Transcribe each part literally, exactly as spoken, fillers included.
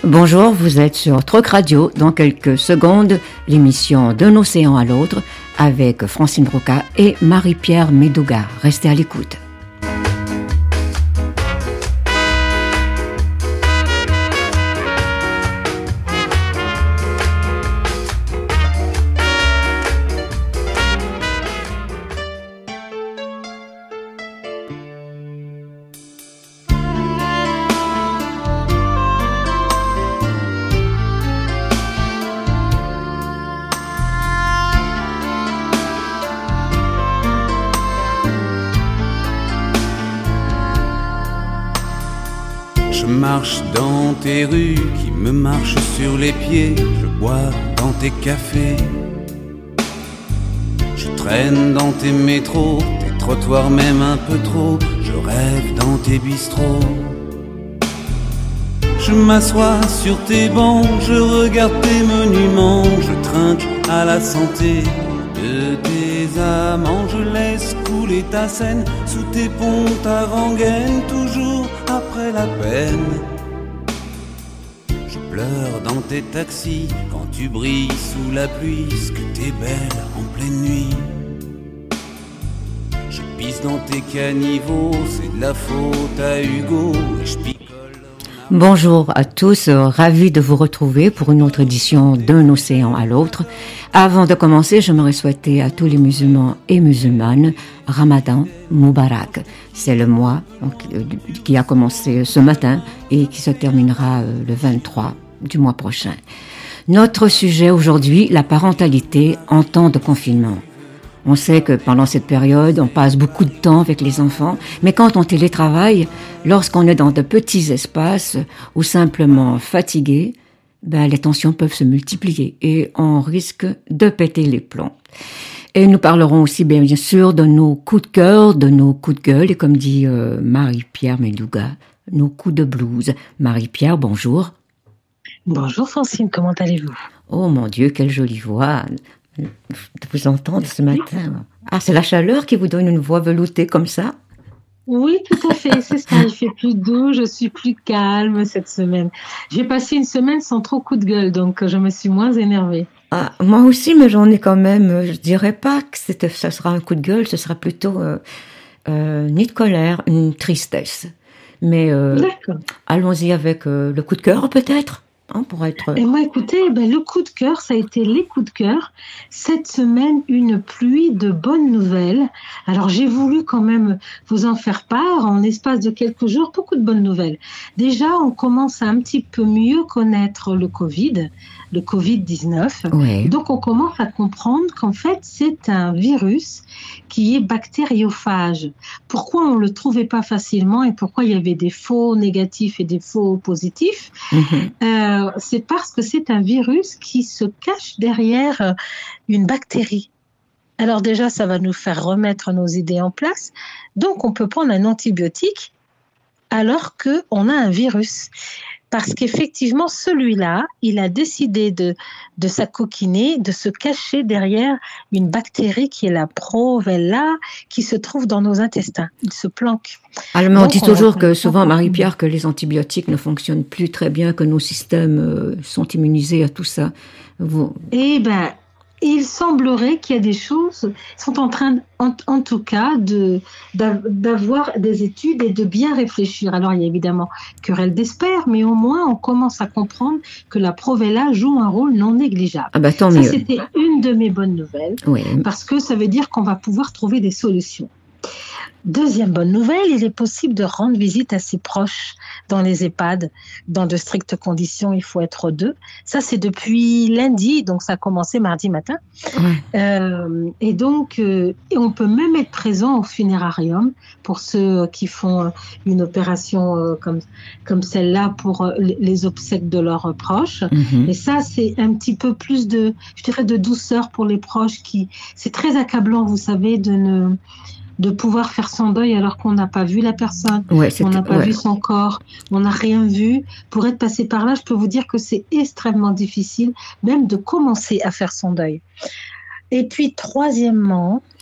Bonjour, vous êtes sur Troc Radio. Dans quelques secondes, l'émission D'un océan à l'autre avec Francine Broca et Marie-Pierre Médouga. Restez à l'écoute. Je marche dans tes rues qui me marchent sur les pieds. Je bois dans tes cafés. Je traîne dans tes métros, tes trottoirs même un peu trop. Je rêve dans tes bistrots. Je m'assois sur tes bancs, je regarde tes monuments. Je trinque à la santé de tes amants. Je laisse couler ta scène sous tes ponts, ta rengaine, toujours après la peine. Je pleure dans tes taxis quand tu brilles sous la pluie, ce que t'es belle en pleine nuit. Je pisse dans tes caniveaux, c'est de la faute à Hugo. Et je picole. Bonjour à tous, ravi de vous retrouver pour une autre édition D'un océan à l'autre. Avant de commencer, j'aimerais souhaiter à tous les musulmans et musulmanes Ramadan Moubarak. C'est le mois qui a commencé ce matin et qui se terminera le vingt-trois du mois prochain. Notre sujet aujourd'hui, la parentalité en temps de confinement. On sait que pendant cette période, on passe beaucoup de temps avec les enfants, mais quand on télétravaille, lorsqu'on est dans de petits espaces ou simplement fatigué, ben, les tensions peuvent se multiplier et on risque de péter les plombs. Et nous parlerons aussi bien sûr de nos coups de cœur, de nos coups de gueule et comme dit euh, Marie-Pierre Médouga, nos coups de blues. Marie-Pierre, bonjour. Bonjour Francine, comment allez-vous? Oh mon Dieu, quelle jolie voix de vous entendre ce matin. Ah, c'est la chaleur qui vous donne une voix veloutée comme ça? Oui, tout à fait, c'est ça. Il fait plus doux, je suis plus calme cette semaine. J'ai passé une semaine sans trop coup de gueule, donc je me suis moins énervée. Ah, moi aussi, mais j'en ai quand même, je dirais pas que c'était, ça sera un coup de gueule, ce sera plutôt euh, euh, ni de colère, une tristesse. Mais euh, allons-y avec euh, le coup de cœur peut-être. Hein, pour être... Et moi, écoutez, ben, le coup de cœur, ça a été les coups de cœur. Cette semaine, une pluie de bonnes nouvelles. Alors, j'ai voulu quand même vous en faire part en l'espace de quelques jours. Beaucoup de bonnes nouvelles. Déjà, on commence à un petit peu mieux connaître le Covid, le covid dix-neuf. Oui. Donc, on commence à comprendre qu'en fait, c'est un virus qui est bactériophage. Pourquoi on ne le trouvait pas facilement et pourquoi il y avait des faux négatifs et des faux positifs? Mm-hmm. euh, C'est parce que c'est un virus qui se cache derrière une bactérie. Alors déjà, ça va nous faire remettre nos idées en place. Donc, on peut prendre un antibiotique alors qu'on a un virus. Parce qu'effectivement, celui-là, il a décidé de, de s'acoquiner, de se cacher derrière une bactérie qui est la Provella, qui se trouve dans nos intestins. Il se planque. Alors, mais on dit toujours que souvent, Marie-Pierre, que les antibiotiques ne fonctionnent plus très bien, que nos systèmes sont immunisés à tout ça. Vous... Eh bien, il semblerait qu'il y a des choses qui sont en train, en, en tout cas, de, d'avoir des études et de bien réfléchir. Alors, il y a évidemment querelle d'experts, mais au moins, on commence à comprendre que la Provella joue un rôle non négligeable. Ah bah, tant ça, mieux. C'était une de mes bonnes nouvelles, oui. Parce que ça veut dire qu'on va pouvoir trouver des solutions. Deuxième bonne nouvelle, il est possible de rendre visite à ses proches dans les EHPAD. Dans de strictes conditions, il faut être deux. Ça, c'est depuis lundi, donc ça a commencé mardi matin. Ouais. Euh, et donc, euh, et on peut même être présent au funérarium pour ceux qui font une opération euh, comme, comme celle-là pour euh, les obsèques de leurs proches. Mm-hmm. Et ça, c'est un petit peu plus de, je dirais, de douceur pour les proches qui, c'est très accablant, vous savez, de ne... de pouvoir faire son deuil alors qu'on n'a pas vu la personne, ouais, on n'a pas ouais. vu son corps, on n'a rien vu. Pour être passé par là, je peux vous dire que c'est extrêmement difficile même de commencer à faire son deuil. Et puis, troisièmement,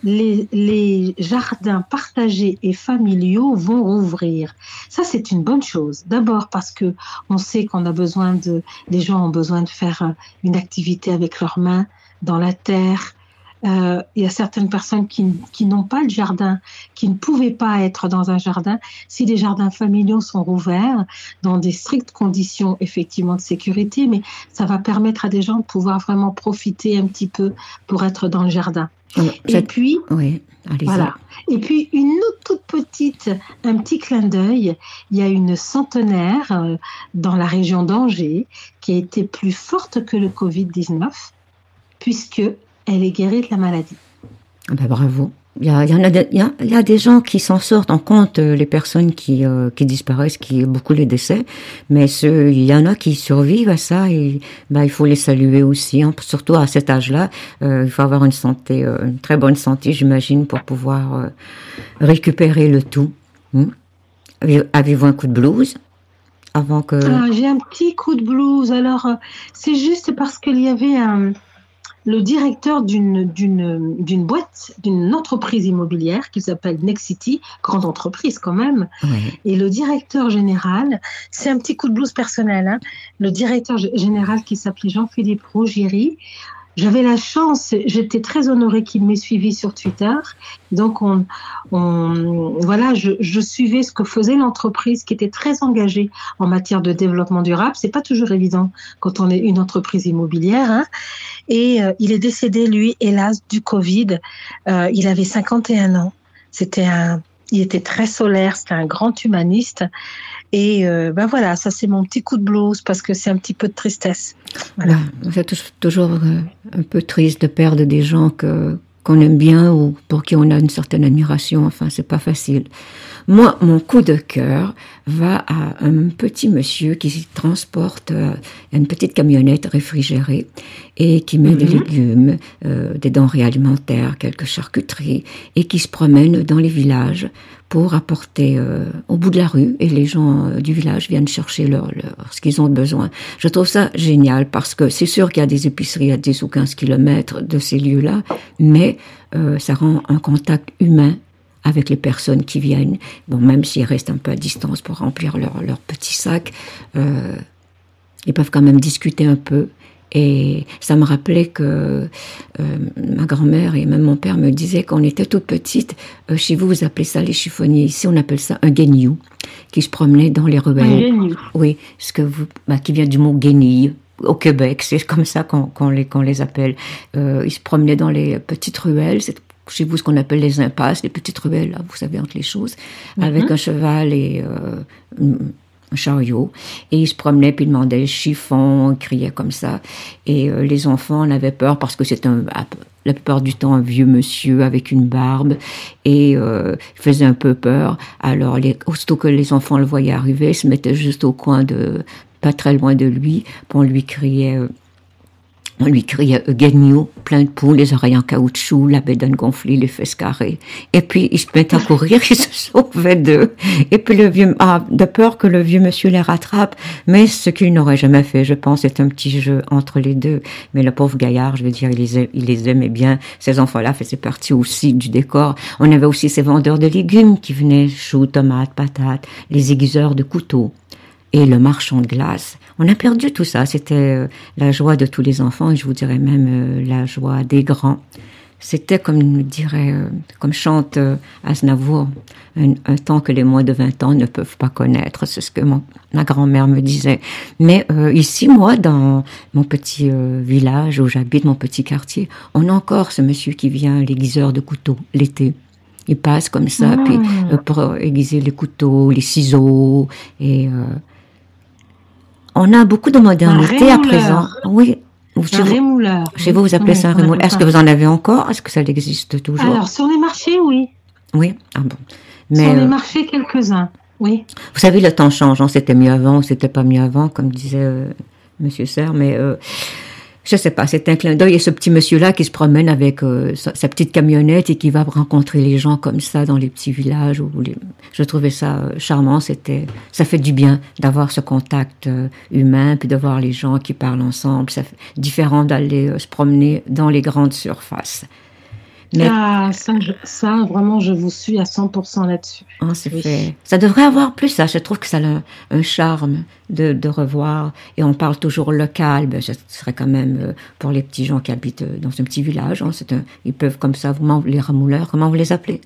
les, les jardins partagés et familiaux vont rouvrir. Ça, c'est une bonne chose. D'abord parce que on sait qu'on a besoin de, les gens ont besoin de faire une activité avec leurs mains dans la terre. Euh, il y a certaines personnes qui, qui n'ont pas de jardin, qui ne pouvaient pas être dans un jardin. Si les jardins familiaux sont rouverts dans des strictes conditions effectivement de sécurité, mais ça va permettre à des gens de pouvoir vraiment profiter un petit peu pour être dans le jardin. Oui, et puis, oui, allez-y. Voilà. Et puis une autre toute petite, un petit clin d'œil. Il y a une centenaire euh, dans la région d'Angers qui a été plus forte que le covid dix-neuf, puisque elle est guérie de la maladie. Ben bravo. Il y a, il y en a, de, il y a, il y a des gens qui s'en sortent en compte, les personnes qui, euh, qui disparaissent, qui beaucoup les décès, mais ce, il y en a qui survivent à ça et ben, il faut les saluer aussi, hein, surtout à cet âge-là. Euh, il faut avoir une santé, euh, une très bonne santé, j'imagine, pour pouvoir euh, récupérer le tout. Hum. Avez-vous un coup de blues avant que... Ah, j'ai un petit coup de blues. Alors, euh, c'est juste parce qu'il y avait un... le directeur d'une, d'une, d'une boîte, d'une entreprise immobilière qui s'appelle Nexity, grande entreprise quand même. Oui. Et le directeur général, c'est un petit coup de blues personnel, hein, le directeur général qui s'appelait Jean-Philippe Rougieri. J'avais la chance, j'étais très honorée qu'il m'ait suivi sur Twitter. Donc, on, on, voilà, je, je suivais ce que faisait l'entreprise qui était très engagée en matière de développement durable. C'est pas toujours évident quand on est une entreprise immobilière, hein. Et euh, il est décédé, lui, hélas, du Covid. Euh, il avait cinquante et un ans. C'était un, il était très solaire, c'était un grand humaniste. Et euh, ben voilà, ça c'est mon petit coup de blues parce que c'est un petit peu de tristesse. Voilà. Ouais, c'est toujours euh, un peu triste de perdre des gens que qu'on aime bien ou pour qui on a une certaine admiration. Enfin, c'est pas facile. Moi, mon coup de cœur va à un petit monsieur qui transporte euh, une petite camionnette réfrigérée et qui met mm-hmm. des légumes, euh, des denrées alimentaires, quelques charcuteries et qui se promène dans les villages pour apporter euh, au bout de la rue et les gens euh, du village viennent chercher leur, leur, ce qu'ils ont besoin. Je trouve ça génial parce que c'est sûr qu'il y a des épiceries à dix ou quinze kilomètres de ces lieux-là, mais euh, ça rend un contact humain avec les personnes qui viennent. Bon, même s'ils restent un peu à distance pour remplir leur, leur petit sac, euh, ils peuvent quand même discuter un peu. Et ça me rappelait que euh, ma grand-mère et même mon père me disaient qu'on était toute petite. Euh, chez vous, vous appelez ça les chiffonniers. Ici, on appelle ça un guenillou, qui se promenait dans les ruelles. Un guenillou. Oui, ce que vous, bah, qui vient du mot guenille. Au Québec, c'est comme ça qu'on, qu'on, les, qu'on les appelle. Euh, ils se promenaient dans les petites ruelles. C'est chez vous ce qu'on appelle les impasses, les petites ruelles, là, vous savez, entre les choses, mm-hmm. avec un cheval et euh, un chariot. Et ils se promenaient, puis ils demandaient chiffon, ils criaient comme ça. Et euh, les enfants en avaient peur parce que c'était un, la plupart du temps un vieux monsieur avec une barbe et euh, il faisait un peu peur. Alors, les, aussitôt que les enfants le voyaient arriver, ils se mettaient juste au coin de, pas très loin de lui, puis on lui criait... Euh, On lui criait Guenillou, plein de poux, les oreilles en caoutchouc, la bédaine gonflée, les fesses carrées. Et puis, ils se mettaient à courir, ils se sauvaient d'eux. Et puis, le vieux, ah, de peur que le vieux monsieur les rattrape. Mais ce qu'il n'aurait jamais fait, je pense, c'est un petit jeu entre les deux. Mais le pauvre gaillard, je veux dire, il les, aimait, il les aimait bien. Ces enfants-là faisaient partie aussi du décor. On avait aussi ces vendeurs de légumes qui venaient, choux, tomates, patates, les aiguiseurs de couteaux. Et le marchand de glace. On a perdu tout ça. C'était la joie de tous les enfants et je vous dirais même la joie des grands. C'était comme dirait, comme chante Aznavour, un, un temps que les moins de vingt ans ne peuvent pas connaître. C'est ce que mon, ma grand-mère me disait. Mais euh, ici, moi, dans mon petit euh, village où j'habite, mon petit quartier, on a encore ce monsieur qui vient, l'aiguiseur de couteaux, l'été. Il passe comme ça, mmh. puis euh, pour aiguiser les couteaux, les ciseaux et... Euh, on a beaucoup de modernité à présent. Oui. Chez un rémouleur. Chez vous, vous appelez oui, ça un rémouleur. Est-ce que vous en avez encore? Est-ce que ça existe toujours? Alors, sur les marchés, oui. Oui? Ah bon. Mais, sur les marchés, quelques-uns, oui. Vous savez, le temps change. Hein. C'était mieux avant, c'était pas mieux avant, comme disait euh, Monsieur Serre, mais... Euh, je sais pas, c'est un clin d'œil. Et ce petit monsieur-là qui se promène avec euh, sa, sa petite camionnette et qui va rencontrer les gens comme ça dans les petits villages. Où les... Je trouvais ça euh, charmant. C'était, ça fait du bien d'avoir ce contact euh, humain, puis de voir les gens qui parlent ensemble. Ça fait différent d'aller euh, se promener dans les grandes surfaces. Mais ah, ça, je, ça, vraiment, je vous suis à cent pour cent là-dessus. Oh, c'est oui. fait. Ça devrait avoir plus ça. Je trouve que ça a un, un charme de, de revoir. Et on parle toujours local. Ben, ce serait quand même pour les petits gens qui habitent dans un petit village. Hein, c'est un, ils peuvent comme ça, vous, les ramouleurs, comment vous les appelez?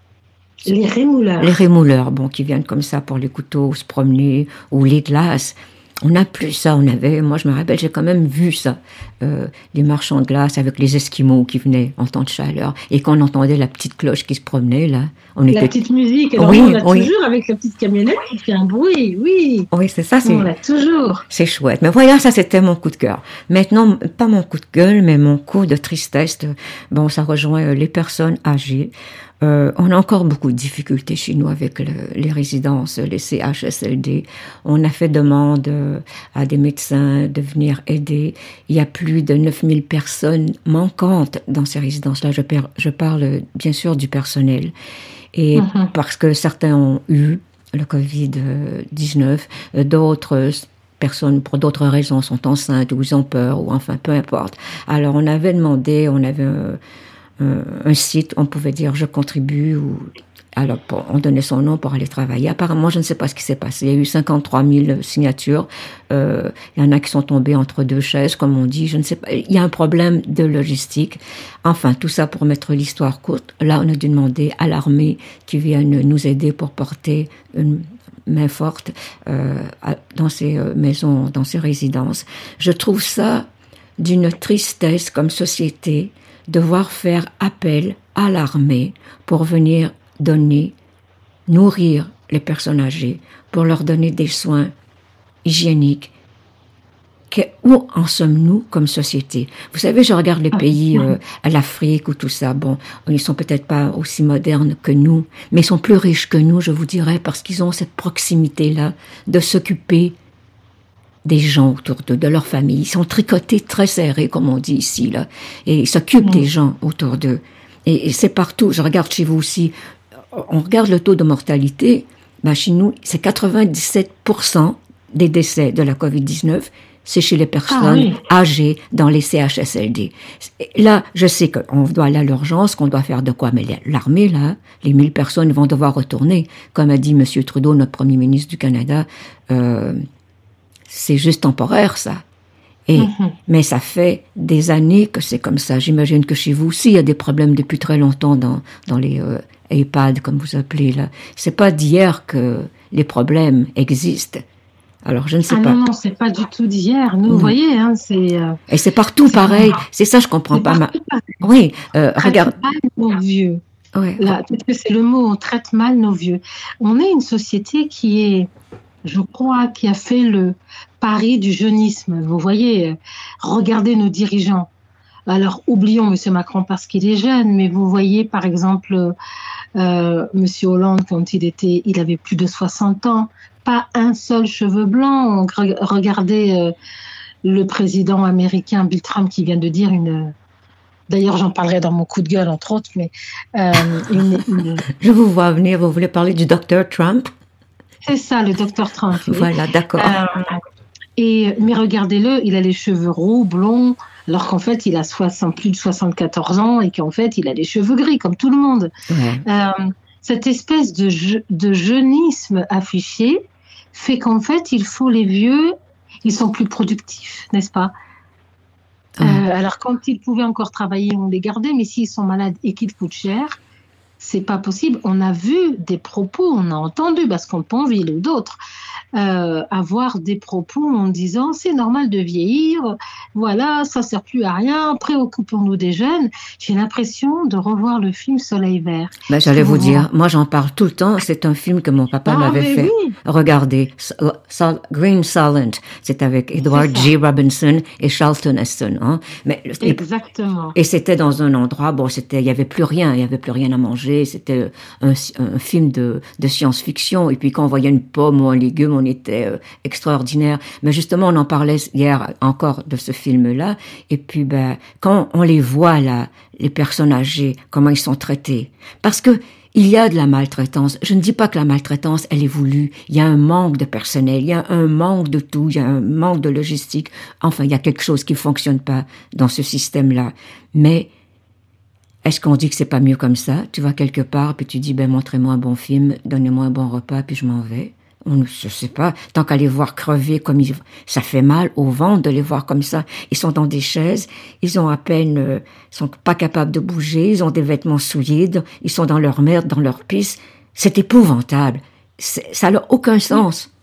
Les rémouleurs. Les rémouleurs, bon, qui viennent comme ça pour les couteaux, se promener, ou les glaces. On n'a plus ça, on avait, moi je me rappelle, j'ai quand même vu ça, euh, les marchands de glace avec les Esquimaux qui venaient en temps de chaleur, et quand on entendait la petite cloche qui se promenait, là, on la était... petite musique, alors oui, on l'a oui. toujours avec la petite camionnette qui fait un bruit, oui. Oui, c'est ça, c'est... On l'a toujours. C'est chouette. Mais voilà, ça c'était mon coup de cœur. Maintenant, pas mon coup de gueule, mais mon coup de tristesse, bon, ça rejoint les personnes âgées. Euh, on a encore beaucoup de difficultés chez nous avec le, les résidences, les C H S L D. On a fait demande euh, à des médecins de venir aider. Il y a plus de neuf mille personnes manquantes dans ces résidences-là. Je, per, je parle bien sûr du personnel. Et mm-hmm. parce que certains ont eu le covid dix-neuf, d'autres personnes, pour d'autres raisons, sont enceintes ou ils ont peur, ou enfin, peu importe. Alors, on avait demandé, on avait... Euh, un site, on pouvait dire je contribue ou alors on donnait son nom pour aller travailler. Apparemment, je ne sais pas ce qui s'est passé. Il y a eu cinquante-trois mille signatures. Euh, il y en a qui sont tombés entre deux chaises, comme on dit. Je ne sais pas. Il y a un problème de logistique. Enfin, tout ça pour mettre l'histoire courte. Là, on a dû demander à l'armée qui vienne nous aider pour porter une main forte euh, dans ces maisons, dans ces résidences. Je trouve ça d'une tristesse comme société, devoir faire appel à l'armée pour venir donner, nourrir les personnes âgées, pour leur donner des soins hygiéniques. Que, où en sommes-nous comme société? Vous savez, je regarde les pays, euh, à l'Afrique ou tout ça, bon, ils sont peut-être pas aussi modernes que nous, mais ils sont plus riches que nous, je vous dirais, parce qu'ils ont cette proximité-là de s'occuper des gens autour d'eux, de leur famille. Ils sont tricotés très serrés, comme on dit ici, là. Et ils s'occupent mmh. des gens autour d'eux. Et, et c'est partout. Je regarde chez vous aussi. On regarde le taux de mortalité. Ben, chez nous, c'est quatre-vingt-dix-sept pour cent des décès de la covid dix-neuf. C'est chez les personnes ah, oui. âgées dans les C H S L D. Là, je sais qu'on doit aller à l'urgence, qu'on doit faire de quoi, mais l'armée, là, les mille personnes vont devoir retourner. Comme a dit M. Trudeau, notre premier ministre du Canada, euh, c'est juste temporaire, ça. Et, mm-hmm. mais ça fait des années que c'est comme ça. J'imagine que chez vous aussi, il y a des problèmes depuis très longtemps dans, dans les euh, EHPAD, comme vous appelez, là. C'est pas d'hier que les problèmes existent. Alors, je ne sais ah pas. Non, non, c'est pas du tout d'hier. Nous, mmh. vous voyez, hein, c'est... Euh, Et c'est partout c'est pareil. Vrai. C'est ça, je comprends c'est pas. Ma... Oui, euh, regarde. Mal nos vieux. Ouais. Là, peut-être que c'est le mot, on traite mal nos vieux. On est une société qui est... je crois, qui a fait le pari du jeunisme. Vous voyez, regardez nos dirigeants. Alors, oublions M. Macron parce qu'il est jeune, mais vous voyez, par exemple, euh, M. Hollande, quand il était, il avait plus de soixante ans, pas un seul cheveu blanc. Regardez euh, le président américain Bill Trump qui vient de dire une... D'ailleurs, j'en parlerai dans mon coup de gueule, entre autres, mais... Euh, une, une... Je vous vois venir, vous voulez parler du docteur Trump ? C'est ça, le docteur Trump. Oui. Voilà, d'accord. Euh, et, mais regardez-le, il a les cheveux roux, blonds, alors qu'en fait, il a soixante, plus de soixante-quatorze ans et qu'en fait, il a les cheveux gris, comme tout le monde. Ouais. Euh, cette espèce de, je, de jeunisme affiché fait qu'en fait, il faut les vieux, ils sont plus productifs, n'est-ce pas ? Ouais. euh, Alors, quand ils pouvaient encore travailler, on les gardait, mais s'ils sont malades et qu'ils coûtent cher, c'est pas possible. On a vu des propos, on a entendu, Bascom Ponville ou d'autres, euh, avoir des propos en disant c'est normal de vieillir, voilà, ça sert plus à rien, préoccupons-nous des jeunes. J'ai l'impression de revoir le film Soleil Vert. Ben, j'allais vous, vous dire, moi j'en parle tout le temps, c'est un film que mon papa ah, m'avait fait. Oui. Regardez, Green Silent, c'est avec Edward G. Robinson et Charlton Heston. Hein. Mais, Exactement. Et, et c'était dans un endroit, bon, c'était, il y avait plus rien, il y avait plus rien à manger, c'était un, un film de, de science-fiction, et puis quand on voyait une pomme ou un légume, on était euh, extraordinaire. Mais justement, on en parlait hier encore de ce film-là, et puis ben, quand on les voit là, les personnes âgées, comment ils sont traités, parce que il y a de la maltraitance. Je ne dis pas que la maltraitance, elle est voulue. Il y a un manque de personnel, il y a un manque de tout, il y a un manque de logistique. Enfin, il y a quelque chose qui fonctionne pas dans ce système-là. Mais est-ce qu'on dit que c'est pas mieux comme ça? Tu vas quelque part, puis tu dis, ben, montrez-moi un bon film, donnez-moi un bon repas, puis je m'en vais. On, je sais pas, tant qu'à les voir crever comme ils, ça fait mal au ventre de les voir comme ça. Ils sont dans des chaises, ils ont à peine, euh, sont pas capables de bouger, ils ont des vêtements souillés, ils sont dans leur merde, dans leur pisse. C'est épouvantable. C'est, ça n'a aucun sens.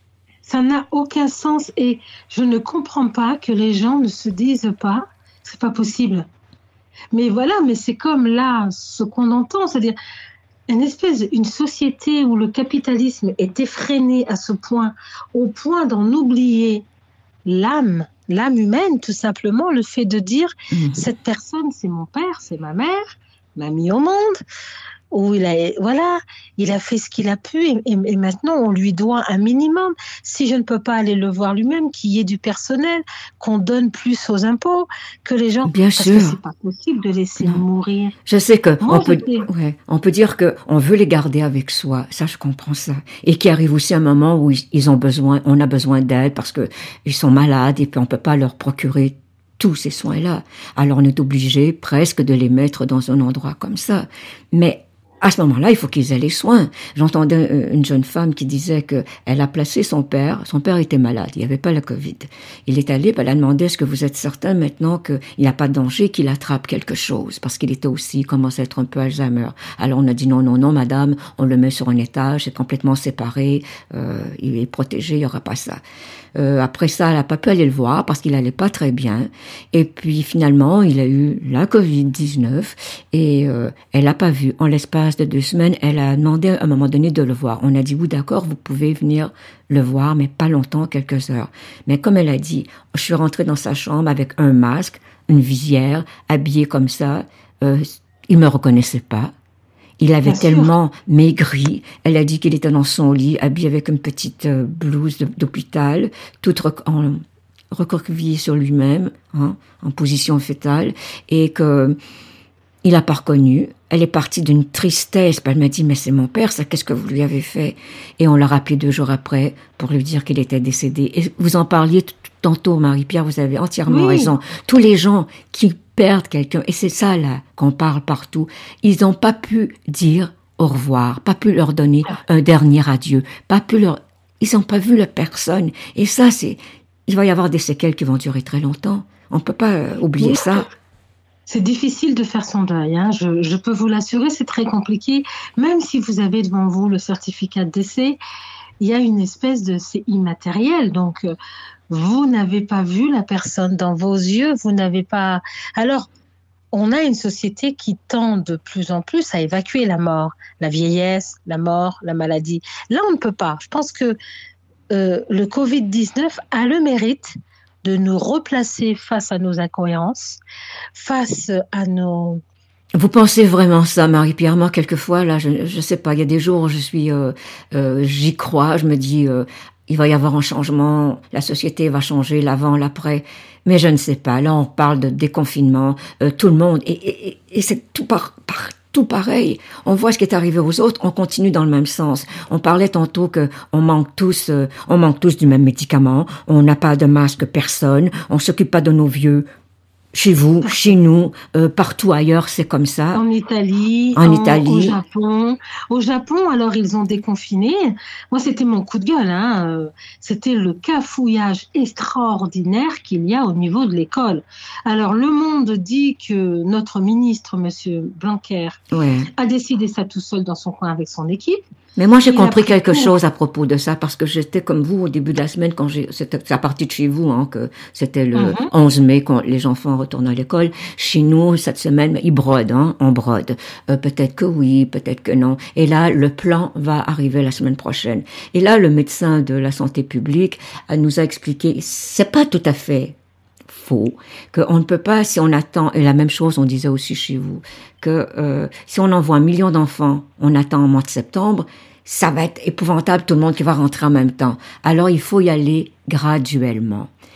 Ça n'a aucun sens et je ne comprends pas que les gens ne se disent pas, c'est pas possible. Mais voilà, mais c'est comme là, ce qu'on entend, c'est-à-dire une espèce, une société où le capitalisme est effréné à ce point, au point d'en oublier l'âme, l'âme humaine, tout simplement, le fait de dire, mmh. cette personne, c'est mon père, c'est ma mère, m'a mis au monde, où il a, voilà, il a fait ce qu'il a pu et, et, et maintenant on lui doit un minimum. Si je ne peux pas aller le voir lui-même, qu'il y ait du personnel, qu'on donne plus aux impôts, que les gens... Bien parce sûr. que c'est pas possible de laisser non. mourir. Je sais que Moi, on peut, ouais, on peut dire que on veut les garder avec soi. Ça, je comprends ça. Et qu'il arrive aussi un moment où ils, ils ont besoin, on a besoin d'aide parce que ils sont malades et puis on peut pas leur procurer tous ces soins-là. Alors on est obligé presque de les mettre dans un endroit comme ça. Mais à ce moment-là, il faut qu'ils aient les soins. J'entendais une jeune femme qui disait que elle a placé son père. Son père était malade, il n'y avait pas la Covid. Il est allé, elle a demandé, est-ce que vous êtes certain maintenant qu'il n'y a pas de danger qu'il attrape quelque chose? Parce qu'il était aussi, il commençait à être un peu Alzheimer. Alors on a dit non, non, non, madame, on le met sur un étage, c'est complètement séparé, euh, il est protégé, il n'y aura pas ça. Euh, après ça, elle n'a pas pu aller le voir parce qu'il allait pas très bien. Et puis finalement, il a eu la covid dix-neuf et euh, elle n'a pas vu. En l'espace de deux semaines, elle a demandé à un moment donné de le voir. On a dit, oui, d'accord, vous pouvez venir le voir, mais pas longtemps, quelques heures. Mais comme elle a dit, je suis rentrée dans sa chambre avec un masque, une visière, habillée comme ça. Euh, il me reconnaissait pas. Il avait Bien tellement sûr. maigri. Elle a dit qu'il était dans son lit, habillé avec une petite euh, blouse de, d'hôpital, toute rec- en, recroquevillé sur lui-même, hein, en position fétale, et que il l'a pas reconnu. Elle est partie d'une tristesse. Elle m'a dit, mais c'est mon père, ça, qu'est-ce que vous lui avez fait? Et on l'a rappelé deux jours après pour lui dire qu'il était décédé. Et vous en parliez t- tantôt, Marie-Pierre, vous avez entièrement oui. raison. Tous les gens qui perdent quelqu'un, et c'est ça là qu'on parle partout, ils n'ont pas pu dire au revoir, pas pu leur donner un dernier adieu, pas pu leur... Ils n'ont pas vu la personne. Et ça, c'est... Il va y avoir des séquelles qui vont durer très longtemps. On ne peut pas euh, oublier oui. ça. C'est difficile de faire son deuil, hein. je, je peux vous l'assurer, c'est très compliqué. Même si vous avez devant vous le certificat de décès, il y a une espèce de... C'est immatériel, donc euh, vous n'avez pas vu la personne dans vos yeux, vous n'avez pas... Alors, on a une société qui tend de plus en plus à évacuer la mort, la vieillesse, la mort, la maladie. Là, on ne peut pas. Je pense que euh, le covid dix-neuf a le mérite de nous replacer face à nos incohérences, face à nos... Vous pensez vraiment ça, Marie-Pierre? Moi, quelquefois, là, je, je sais pas, il y a des jours où je suis, euh, euh, j'y crois, je me dis, euh, il va y avoir un changement, la société va changer, l'avant, l'après, mais je ne sais pas. Là, on parle de déconfinement, euh, tout le monde, et, et, et c'est tout par, par tout pareil. On voit ce qui est arrivé aux autres, on continue dans le même sens. On parlait tantôt que on manque tous, euh, on manque tous du même médicament, on n'a pas de masque personne, on s'occupe pas de nos vieux. Chez vous, chez nous, euh, partout ailleurs, c'est comme ça. En Italie, en, en Italie, au Japon. Au Japon, alors ils ont déconfiné. Moi, c'était mon coup de gueule. Hein. C'était le cafouillage extraordinaire qu'il y a au niveau de l'école. Alors, Le Monde dit que notre ministre, Monsieur Blanquer, ouais. a décidé ça tout seul dans son coin avec son équipe. Mais moi, j'ai il compris quelque cours. chose à propos de ça, parce que j'étais comme vous au début de la semaine, quand j'ai, c'était, c'est à partir de chez vous, hein, que c'était le mm-hmm. onze mai, quand les enfants retournent à l'école. Chez nous, cette semaine, ils brodent, hein, on brode. Euh, peut-être que oui, peut-être que non. Et là, le plan va arriver la semaine prochaine. Et là, le médecin de la santé publique nous a expliqué, c'est pas tout à fait faux, qu'on ne peut pas, si on attend, et la même chose on disait aussi chez vous, que euh, si on envoie un million d'enfants, on attend au mois de septembre, ça va être épouvantable, tout le monde qui va rentrer en même temps. Alors il faut y aller graduellement.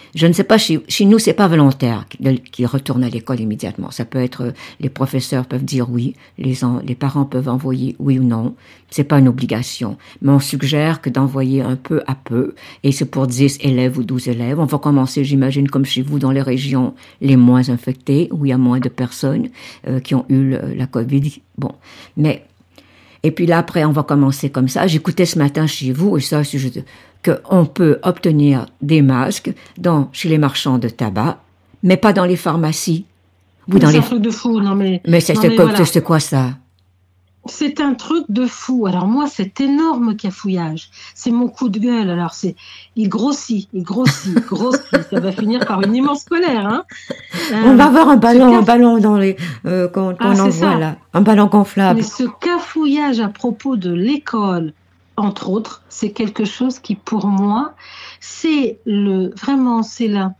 je ne sais pas, chez, chez nous, c'est pas volontaire qu'ils retournent à l'école immédiatement. Ça peut être, les professeurs peuvent dire oui, les, en, les parents peuvent envoyer oui ou non. C'est pas une obligation. Mais on suggère que d'envoyer un peu à peu. Et c'est pour dix élèves ou douze élèves. On va commencer, j'imagine, comme chez vous, dans les régions les moins infectées, où il y a moins de personnes euh, qui ont eu le, la COVID. Bon. Mais, et puis là, après, on va commencer comme ça. J'écoutais ce matin chez vous, et ça, c'est juste qu'on peut obtenir des masques dans, chez les marchands de tabac, mais pas dans les pharmacies. Ou dans c'est les... un truc de fou, non mais... Mais c'est, non, c'est, mais quoi, voilà. c'est quoi ça? C'est un truc de fou. Alors moi, cet énorme cafouillage, c'est mon coup de gueule. Alors c'est, il grossit, il grossit, il grossit. Ça va finir par une immense colère. Hein. Euh, on va avoir un ballon, caf... un ballon dans les, euh, qu'on, qu'on ah, envoie ça. Là, un ballon gonflable. Mais ce cafouillage à propos de l'école, entre autres, c'est quelque chose qui, pour moi, c'est le, vraiment, c'est la,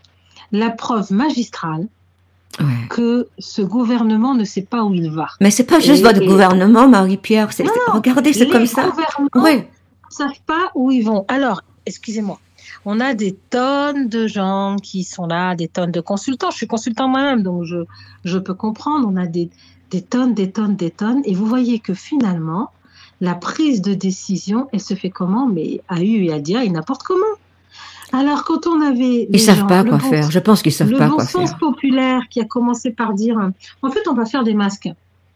la preuve magistrale. Ouais. Que ce gouvernement ne sait pas où il va. Mais c'est pas juste et, votre et... gouvernement, Marie-Pierre. C'est, non, c'est, regardez, c'est comme ça. Les gouvernements ouais. ne savent pas où ils vont. Alors, excusez-moi, on a des tonnes de gens qui sont là, des tonnes de consultants. Je suis consultant moi-même, donc je, je peux comprendre. On a des, des tonnes, des tonnes, des tonnes. Et vous voyez que finalement, la prise de décision, elle se fait comment? Mais à U et à Dia et n'importe comment. Alors, quand on avait... Ils savent gens, pas quoi bon, faire. Je pense qu'ils savent pas quoi faire. Le bon sens populaire qui a commencé par dire, en fait, on va faire des masques.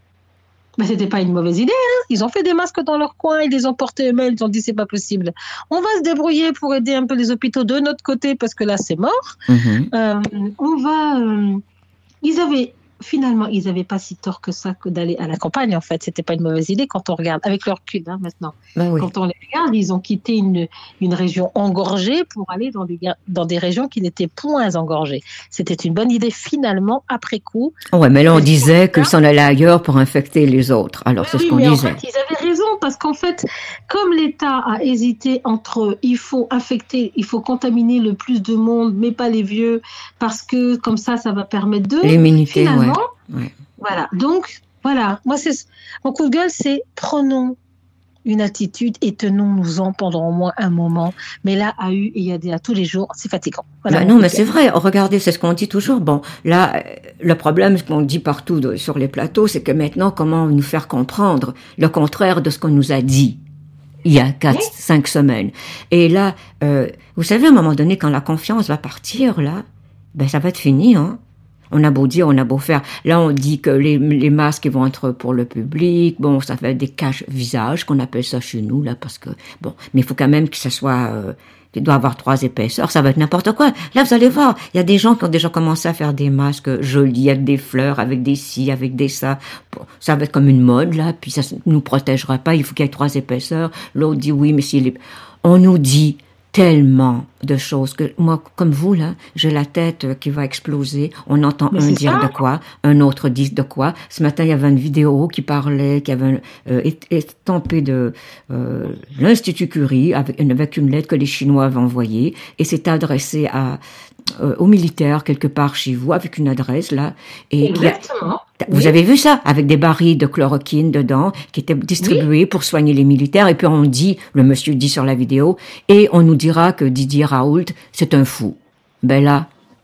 Ben, c'était pas une mauvaise idée. Hein. Ils ont fait des masques dans leur coin, ils les ont portés eux-mêmes, ils ont dit c'est pas possible. On va se débrouiller pour aider un peu les hôpitaux de notre côté parce que là, c'est mort. Mm-hmm. Euh, on va... Euh, ils avaient... Finalement, ils n'avaient pas si tort que ça que d'aller à la campagne, en fait. C'était pas une mauvaise idée quand on regarde, avec leur recul, hein, maintenant. Ben oui. Quand on les regarde, ils ont quitté une, une région engorgée pour aller dans des, dans des régions qui n'étaient point engorgées. C'était une bonne idée, finalement, après coup. Ouais, mais là, on disait qu'ils s'en allaient ailleurs pour infecter les autres. Alors, ben c'est oui, ce qu'on mais disait. En fait, ils avaient raison, parce qu'en fait, comme l'État a hésité entre il faut infecter, il faut contaminer le plus de monde, mais pas les vieux, parce que comme ça, ça va permettre de... L'immunité, ouais. Ouais. Voilà, donc voilà, moi c'est mon coup de gueule, c'est prenons une attitude et tenons-nous-en pendant au moins un moment. Mais là, à U et à D A tous les jours, c'est fatigant. Voilà, bah non, mais c'est vrai. Regardez, c'est ce qu'on dit toujours. Bon, là, le problème, ce qu'on dit partout de, sur les plateaux, c'est que maintenant, comment nous faire comprendre le contraire de ce qu'on nous a dit il y a quatre, oui. cinq semaines. Et là, euh, vous savez, à un moment donné, quand la confiance va partir, là, ben ça va être fini, hein. On a beau dire, on a beau faire. Là, on dit que les, les masques vont être pour le public. Bon, ça fait des caches-visages, qu'on appelle ça chez nous, là, parce que, bon, mais il faut quand même que ça soit, euh, il doit avoir trois épaisseurs. Ça va être n'importe quoi. Là, vous allez voir, il y a des gens qui ont déjà commencé à faire des masques jolis, avec des fleurs, avec des ci, avec des ça. Bon, ça va être comme une mode, là, puis ça nous protégera pas. Il faut qu'il y ait trois épaisseurs. L'autre dit oui, mais s'il est... On nous dit tellement de choses que moi, comme vous, là, j'ai la tête qui va exploser. On entend mais un dire ça. De quoi, un autre dit de quoi. Ce matin, il y avait une vidéo qui parlait, qui avait euh, estampé de euh, l'Institut Curie avec une, avec une lettre que les Chinois avaient envoyée et c'était adressé à euh, aux militaires quelque part chez vous avec une adresse là. Et exactement. Vous oui. avez vu ça, avec des barils de chloroquine dedans, qui étaient distribués oui. pour soigner les militaires, et puis on dit, le monsieur dit sur la vidéo, et on nous dira que Didier Raoult, c'est un fou. Ben là,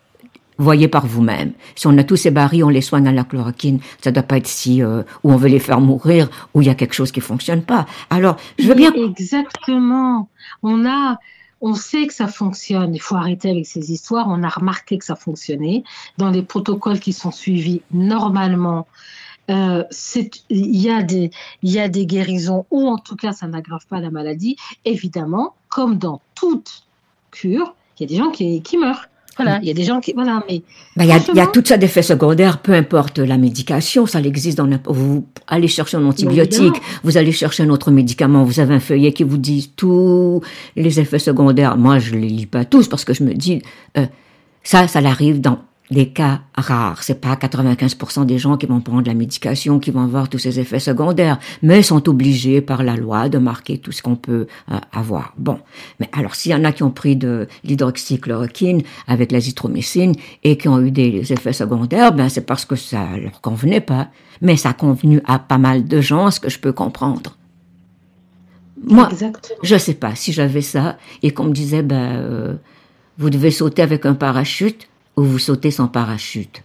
voyez par vous-même. Si on a tous ces barils, on les soigne à la chloroquine, ça doit pas être si, euh, où on veut les faire mourir, où il y a quelque chose qui fonctionne pas. Alors, je veux bien... Exactement. On a... On sait que ça fonctionne, il faut arrêter avec ces histoires, on a remarqué que ça fonctionnait. Dans les protocoles qui sont suivis normalement, euh, il y a des, il y a des guérisons ou en tout cas ça n'aggrave pas la maladie. Évidemment, comme dans toute cure, il y a des gens qui, qui meurent. Voilà, il y a des gens qui... Voilà, mais... Ben, il y a, il y a tout ça d'effets secondaires, peu importe la médication, ça existe dans... Vous allez chercher un antibiotique, vous allez chercher un autre médicament, vous avez un feuillet qui vous dit tous les effets secondaires. Moi, je les lis pas tous parce que je me dis, euh, ça, ça arrive dans des cas rares. C'est pas quatre-vingt-quinze pour cent des gens qui vont prendre la médication, qui vont avoir tous ces effets secondaires, mais sont obligés par la loi de marquer tout ce qu'on peut euh, avoir. Bon. Mais alors, s'il y en a qui ont pris de l'hydroxychloroquine avec l'azithromycine et qui ont eu des effets secondaires, ben, c'est parce que ça leur convenait pas. Mais ça a convenu à pas mal de gens, ce que je peux comprendre. Moi, exactement. Je sais pas, si j'avais ça et qu'on me disait, ben, euh, vous devez sauter avec un parachute ou vous sautez sans parachute.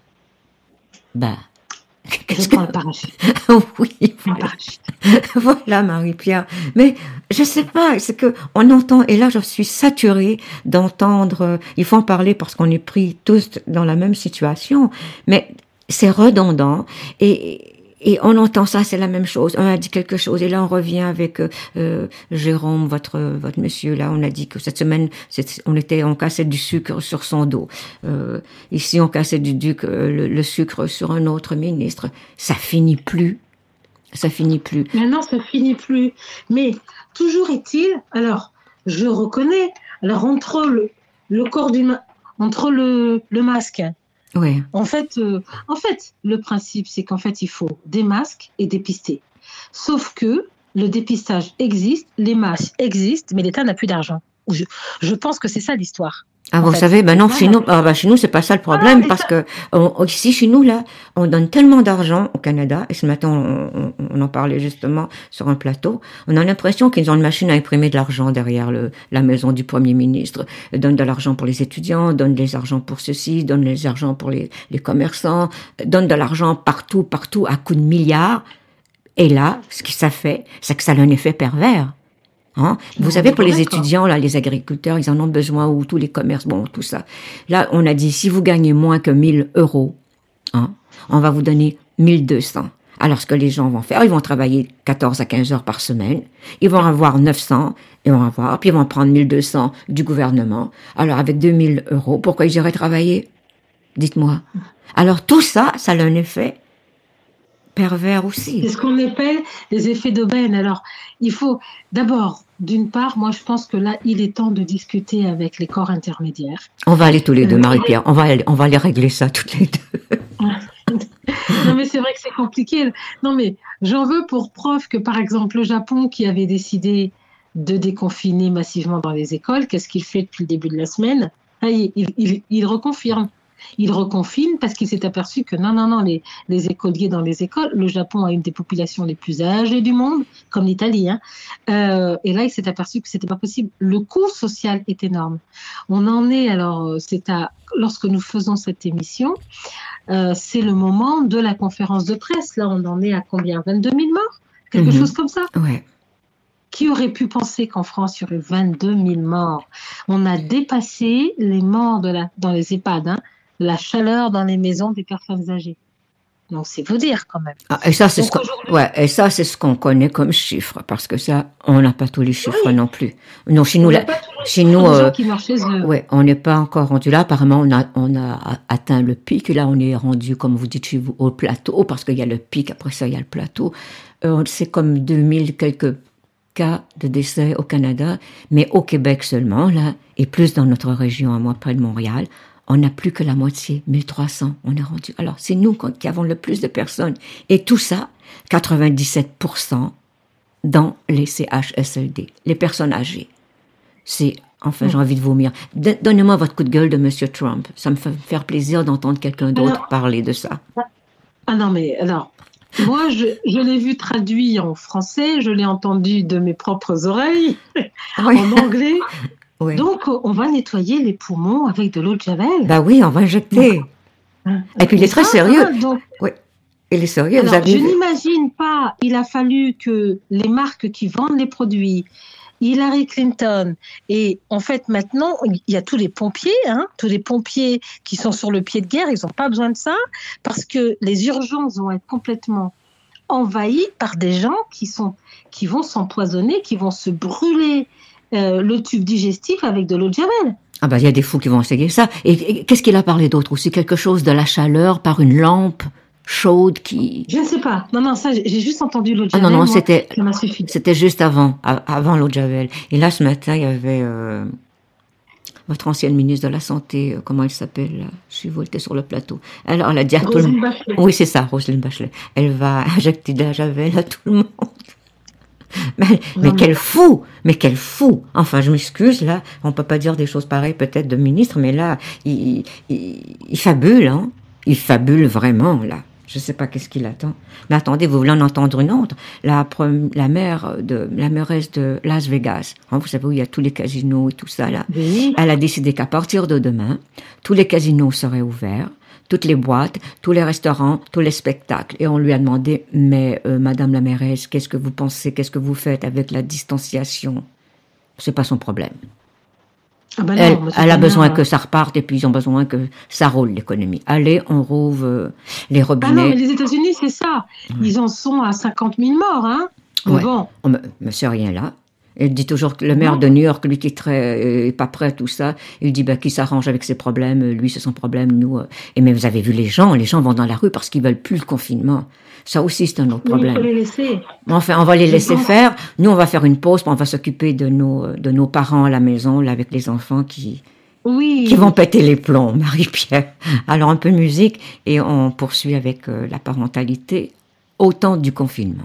Ben, je prends le parachute. Oui, voilà. Voilà, Marie-Pierre. Mais je sais pas, c'est que on entend, et là je suis saturée d'entendre, il faut en parler parce qu'on est pris tous dans la même situation, mais c'est redondant, et, et on entend ça, c'est la même chose. Un a dit quelque chose, et là on revient avec euh, Jérôme, votre votre monsieur, là, on a dit que cette semaine, on était, on cassait du sucre sur son dos. Euh, ici, on cassait du, du le, le sucre sur un autre ministre. Ça finit plus. Ça finit plus. Maintenant, ça finit plus. Mais toujours est-il, alors, je reconnais, alors entre le, le corps du, entre le, le masque, ouais. en fait, euh, en fait, le principe, c'est qu'en fait, il faut des masques et dépister. Sauf que le dépistage existe, les masques existent, mais l'État n'a plus d'argent. Je, je pense que c'est ça l'histoire. Ah, vous fait, savez, ben non, chez nous, ah, ben, chez nous, c'est pas ça le problème, ah, parce ça... que on, ici, chez nous, là, on donne tellement d'argent au Canada, et ce matin, on, on, on en parlait justement sur un plateau, on a l'impression qu'ils ont une machine à imprimer de l'argent derrière le, la maison du Premier ministre, donnent de l'argent pour les étudiants, donnent des argent pour ceci, donnent des argent pour les, les commerçants, donnent de l'argent partout, partout, à coups de milliards, et là, ce que ça fait, c'est que ça a un effet pervers. Hein? Vous savez, pour les étudiants, là, les agriculteurs, ils en ont besoin, ou tous les commerces, bon, tout ça. Là, on a dit, si vous gagnez moins que mille euros, hein, on va vous donner mille deux cents. Alors, ce que les gens vont faire, ils vont travailler quatorze à quinze heures par semaine, ils vont avoir neuf cents, et vont avoir, puis ils vont prendre mille deux cents du gouvernement. Alors, avec deux mille euros, pourquoi ils iraient travailler? Dites-moi. Alors, tout ça, ça a un effet pervers aussi. C'est ce qu'on appelle les effets d'aubaine. Alors, il faut d'abord, d'une part, moi je pense que là, il est temps de discuter avec les corps intermédiaires. On va aller tous les deux, Marie-Pierre. On va, on va aller régler ça toutes les deux. Non, mais c'est vrai que c'est compliqué. Non, mais j'en veux pour preuve que, par exemple, le Japon qui avait décidé de déconfiner massivement dans les écoles, qu'est-ce qu'il fait depuis le début de la semaine? il, il, il, il reconfirme. Il reconfine parce qu'il s'est aperçu que non, non, non, les, les écoliers dans les écoles, le Japon a une des populations les plus âgées du monde, comme l'Italie, hein. Euh, et là, il s'est aperçu que c'était pas possible. Le coût social est énorme. On en est, alors, c'est à, lorsque nous faisons cette émission, euh, c'est le moment de la conférence de presse. Là, on en est à combien? vingt-deux mille morts? Quelque mmh. chose comme ça? Ouais. Qui aurait pu penser qu'en France, il y aurait vingt-deux mille morts? On a dépassé les morts de la, dans les EHPAD, hein, la chaleur dans les maisons des personnes âgées. Donc, c'est vous dire quand même. Ah, et ça, c'est ce qu'on, ouais, et ça, c'est ce qu'on connaît comme chiffre, parce que ça, on n'a pas tous les chiffres oui. non plus. Non, chez nous, là, chez nous, euh, chez ouais, on n'est pas encore rendu là. Apparemment, on a, on a atteint le pic. Et là, on est rendu, comme vous dites chez vous, au plateau, parce qu'il y a le pic. Après ça, il y a le plateau. Euh, c'est comme deux mille quelques cas de décès au Canada, mais au Québec seulement, là, et plus dans notre région, à moi, près de Montréal. On n'a plus que la moitié, mille trois cents, on est rendu. Alors, c'est nous qui avons le plus de personnes. Et tout ça, quatre-vingt-dix-sept pour cent dans les C H S L D, les personnes âgées. C'est, enfin, j'ai envie de vomir. Donnez-moi votre coup de gueule de Monsieur Trump. Ça me fait faire plaisir d'entendre quelqu'un d'autre alors, parler de ça. Ah non, mais alors, moi, je, je l'ai vu traduit en français, je l'ai entendu de mes propres oreilles, oui. en anglais. Oui. Donc, on va nettoyer les poumons avec de l'eau de Javel. Bah oui, on va injecter. Hein, Et puis, il est très ça, sérieux. Hein, donc... Oui, il est sérieux. Alors, vous avez... je n'imagine pas, il a fallu que les marques qui vendent les produits, Hillary Clinton, et en fait, maintenant, il y a tous les pompiers, hein, tous les pompiers qui sont sur le pied de guerre, ils n'ont pas besoin de ça, parce que les urgences vont être complètement envahies par des gens qui, sont, qui vont s'empoisonner, qui vont se brûler Euh, le tube digestif avec de l'eau de Javel. Ah bah il y a des fous qui vont essayer ça. Et, et qu'est-ce qu'il a parlé d'autre aussi? Quelque chose de la chaleur par une lampe chaude qui... Je ne sais pas. Non, non, ça, j'ai juste entendu l'eau de Javel. Ah non, non, moi, c'était, ça m'a suffi. C'était juste avant, avant l'eau de Javel. Et là, ce matin, il y avait euh, votre ancienne ministre de la Santé, euh, comment elle s'appelle là? Je suis voltée sur le plateau. Alors, elle a dit à tout le monde... Bachelet. Oui, c'est ça, Roselyne Bachelet. Elle va injecter de la Javel à tout le monde. Mais, mais quel fou, mais quel fou. Enfin, je m'excuse, là, on peut pas dire des choses pareilles peut-être de ministre, mais là, il, il, il fabule, hein. Il fabule vraiment, là. Je ne sais pas qu'est-ce qui l'attend. Mais attendez, vous voulez en entendre une autre? La, la mère de, la mairesse de Las Vegas, hein, vous savez où il y a tous les casinos et tout ça là. Oui. Elle a décidé qu'à partir de demain, tous les casinos seraient ouverts, toutes les boîtes, tous les restaurants, tous les spectacles. Et on lui a demandé, mais euh, Madame la mairesse, qu'est-ce que vous pensez, qu'est-ce que vous faites avec la distanciation? C'est pas son problème. Ah ben non, elle, elle a besoin bien. que ça reparte et puis ils ont besoin que ça roule l'économie. Allez, on rouvre euh, les robinets. Ah non, mais les États-Unis, c'est ça. Ils en sont à cinquante mille morts, hein. Mais ouais. bon. Oh, mais, mais c'est rien là. Il dit toujours que le maire de New York, lui qui est très, euh, pas prêt à tout ça, il dit bah, qu'il s'arrange avec ses problèmes, lui c'est son problème, nous. Euh. Et mais vous avez vu les gens, les gens vont dans la rue parce qu'ils veulent plus le confinement. Ça aussi c'est un autre Mais problème. il faut les laisser. Enfin, on va les Je laisser pense. faire. Nous, on va faire une pause, puis on va s'occuper de nos, de nos parents à la maison, là, avec les enfants qui, Oui. qui vont péter les plombs, Marie-Pierre. Alors un peu musique et on poursuit avec euh, la parentalité au temps du confinement.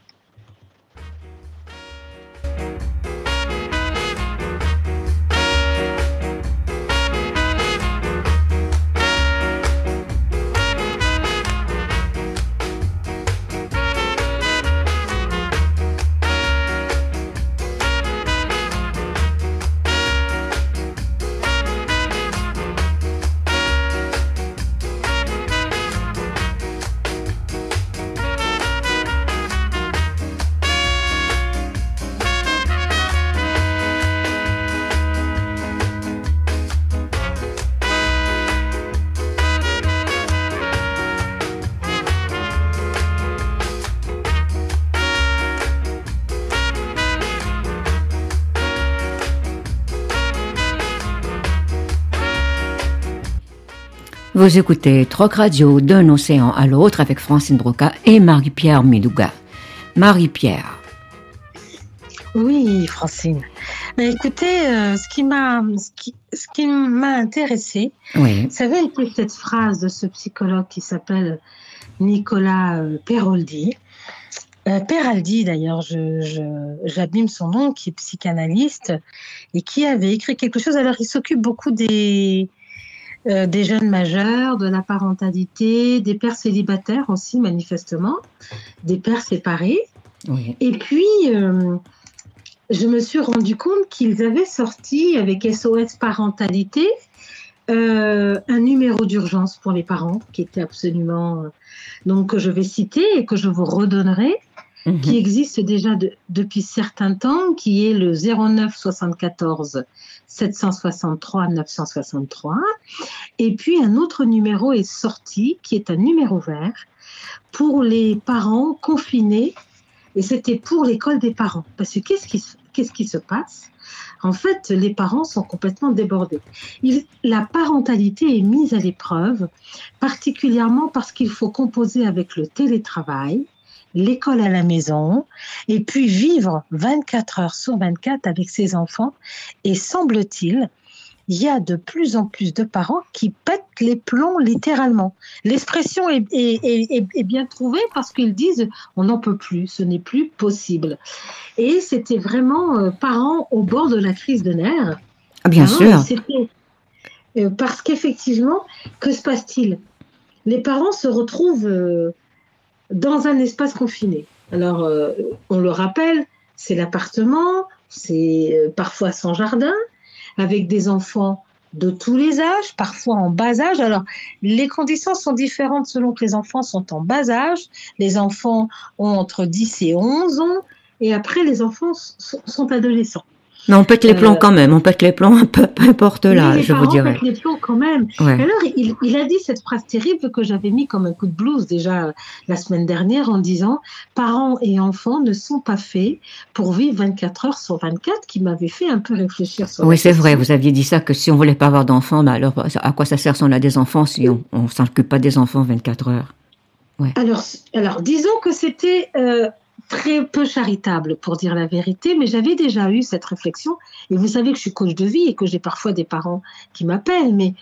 Vous écoutez Troc Radio d'un océan à l'autre avec Francine Broca et Marie-Pierre Médouga. Marie-Pierre. Oui, Francine. Mais écoutez, euh, ce qui m'a, ce qui, ce qui m'a intéressée, Oui. ça avait été cette phrase de ce psychologue qui s'appelle Nicolas euh, Peroldi. Euh, Peraldi, d'ailleurs, je, je, j'abîme son nom, qui est psychanalyste et qui avait écrit quelque chose. Alors, il s'occupe beaucoup des Euh, des jeunes majeurs, de la parentalité, des pères célibataires aussi, manifestement, des pères séparés. Oui. Et puis, euh, je me suis rendu compte qu'ils avaient sorti avec S O S Parentalité euh, un numéro d'urgence pour les parents qui était absolument, euh, donc que je vais citer et que je vous redonnerai, mmh. qui existe déjà de, depuis certains temps, qui est le zéro neuf soixante-quatorze sept cent soixante-trois neuf cent soixante-trois. Et puis un autre numéro est sorti, qui est un numéro vert pour les parents confinés. Et c'était pour l'école des parents. Parce que qu'est-ce qui, qu'est-ce qui se passe ? En fait, les parents sont complètement débordés. Il, la parentalité est mise à l'épreuve, particulièrement parce qu'il faut composer avec le télétravail, l'école à la maison, et puis vivre vingt-quatre heures sur vingt-quatre avec ses enfants. Et semble-t-il, il y a de plus en plus de parents qui pètent les plombs littéralement. L'expression est, est, est, est bien trouvée parce qu'ils disent « on n'en peut plus, ce n'est plus possible ». Et c'était vraiment euh, parents au bord de la crise de nerfs. Ah, bien hein, sûr. C'était, euh, parce qu'effectivement, que se passe-t-il ? Les parents se retrouvent euh, dans un espace confiné. Alors, euh, on le rappelle, c'est l'appartement, c'est euh, parfois sans jardin, avec des enfants de tous les âges, parfois en bas âge. Alors, les conditions sont différentes selon que les enfants sont en bas âge. Les enfants ont entre dix et onze ans, et après, les enfants sont, sont adolescents. Mais on pète les plombs Euh, quand même, on pète les plombs un peu, peu importe là, je vous dirais. Les parents pètent les plombs quand même. Ouais. Alors, il, il a dit cette phrase terrible que j'avais mis comme un coup de blues déjà la semaine dernière en disant « Parents et enfants ne sont pas faits pour vivre vingt-quatre heures sur vingt-quatre » qui m'avait fait un peu réfléchir sur Oui, la c'est question. vrai, vous aviez dit ça, que si on voulait pas avoir d'enfants, bah alors à quoi ça sert si on a des enfants si on ne s'occupe pas des enfants vingt-quatre heures? Ouais. Alors, alors, disons que c'était euh, très peu charitable, pour dire la vérité, mais j'avais déjà eu cette réflexion. Et vous savez que je suis coach de vie et que j'ai parfois des parents qui m'appellent, mais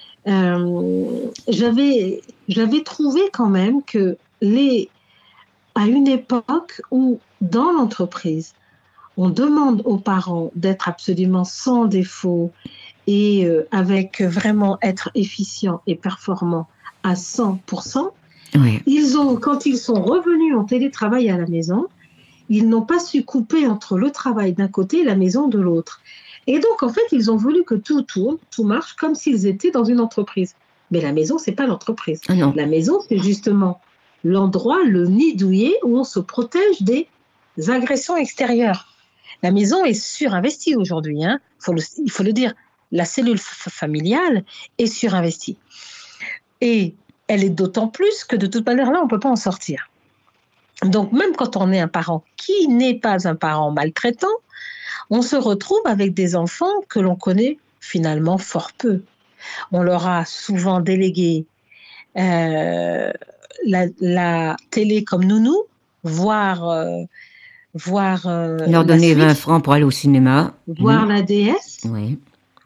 euh, j'avais, j'avais trouvé quand même que les, à une époque où, dans l'entreprise, on demande aux parents d'être absolument sans défaut et euh, avec vraiment être efficient et performant à cent pour cent, Oui. Ils ont, quand ils sont revenus en télétravail à la maison, ils n'ont pas su couper entre le travail d'un côté et la maison de l'autre. Et donc, en fait, ils ont voulu que tout tourne, tout marche, comme s'ils étaient dans une entreprise. Mais la maison, c'est pas l'entreprise. Ah non. La maison, c'est justement l'endroit, le nid douillet où on se protège des agressions extérieures. La maison est surinvestie aujourd'hui, hein. Faut le, il faut le dire. La cellule f- familiale est surinvestie. Et elle est d'autant plus que de toute manière, là, on ne peut pas en sortir. Donc, même quand on est un parent qui n'est pas un parent maltraitant, on se retrouve avec des enfants que l'on connaît finalement fort peu. On leur a souvent délégué euh, la, la télé comme nounou, voire, euh, voire euh, Leur la donner vingt Switch, francs pour aller au cinéma. voire Mmh. la D S. Oui.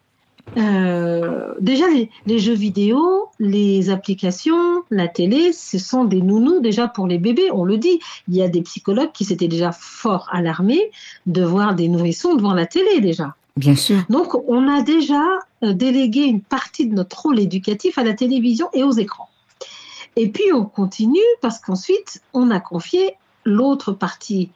Euh, déjà, les, les jeux vidéo, les applications, la télé, ce sont des nounous déjà pour les bébés. On le dit, il y a des psychologues qui s'étaient déjà fort alarmés de voir des nourrissons devant la télé déjà. Bien sûr. Donc, on a déjà euh, délégué une partie de notre rôle éducatif à la télévision et aux écrans. Et puis, on continue parce qu'ensuite, on a confié l'autre partie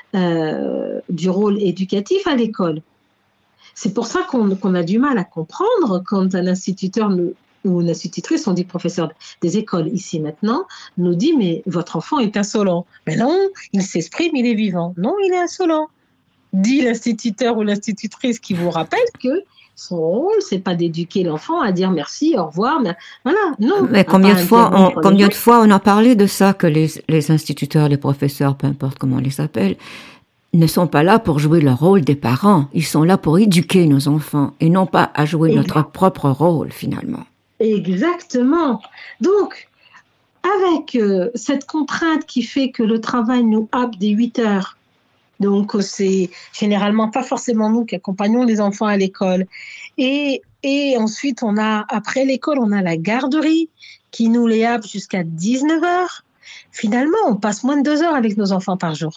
euh, du rôle éducatif à l'école. C'est pour ça qu'on, qu'on a du mal à comprendre quand un instituteur nous, ou une institutrice, on dit professeur des écoles ici maintenant, nous dit « mais votre enfant est insolent ». Mais non, il s'exprime, il est vivant. Non, il est insolent. Dit l'instituteur ou l'institutrice qui vous rappelle que son rôle, c'est pas d'éduquer l'enfant à dire merci, au revoir, mais voilà, non. Mais combien de fois, on, combien de fois on a parlé de ça, que les, les instituteurs, les professeurs, peu importe comment on les appelle, ne sont pas là pour jouer le rôle des parents. Ils sont là pour éduquer nos enfants et non pas à jouer Exact. notre propre rôle, finalement. Exactement. Donc, avec euh, cette contrainte qui fait que le travail nous happe des huit heures, donc c'est généralement pas forcément nous qui accompagnons les enfants à l'école. Et, et ensuite, on a, après l'école, on a la garderie qui nous les happe jusqu'à dix-neuf heures. Finalement, on passe moins de deux heures avec nos enfants par jour.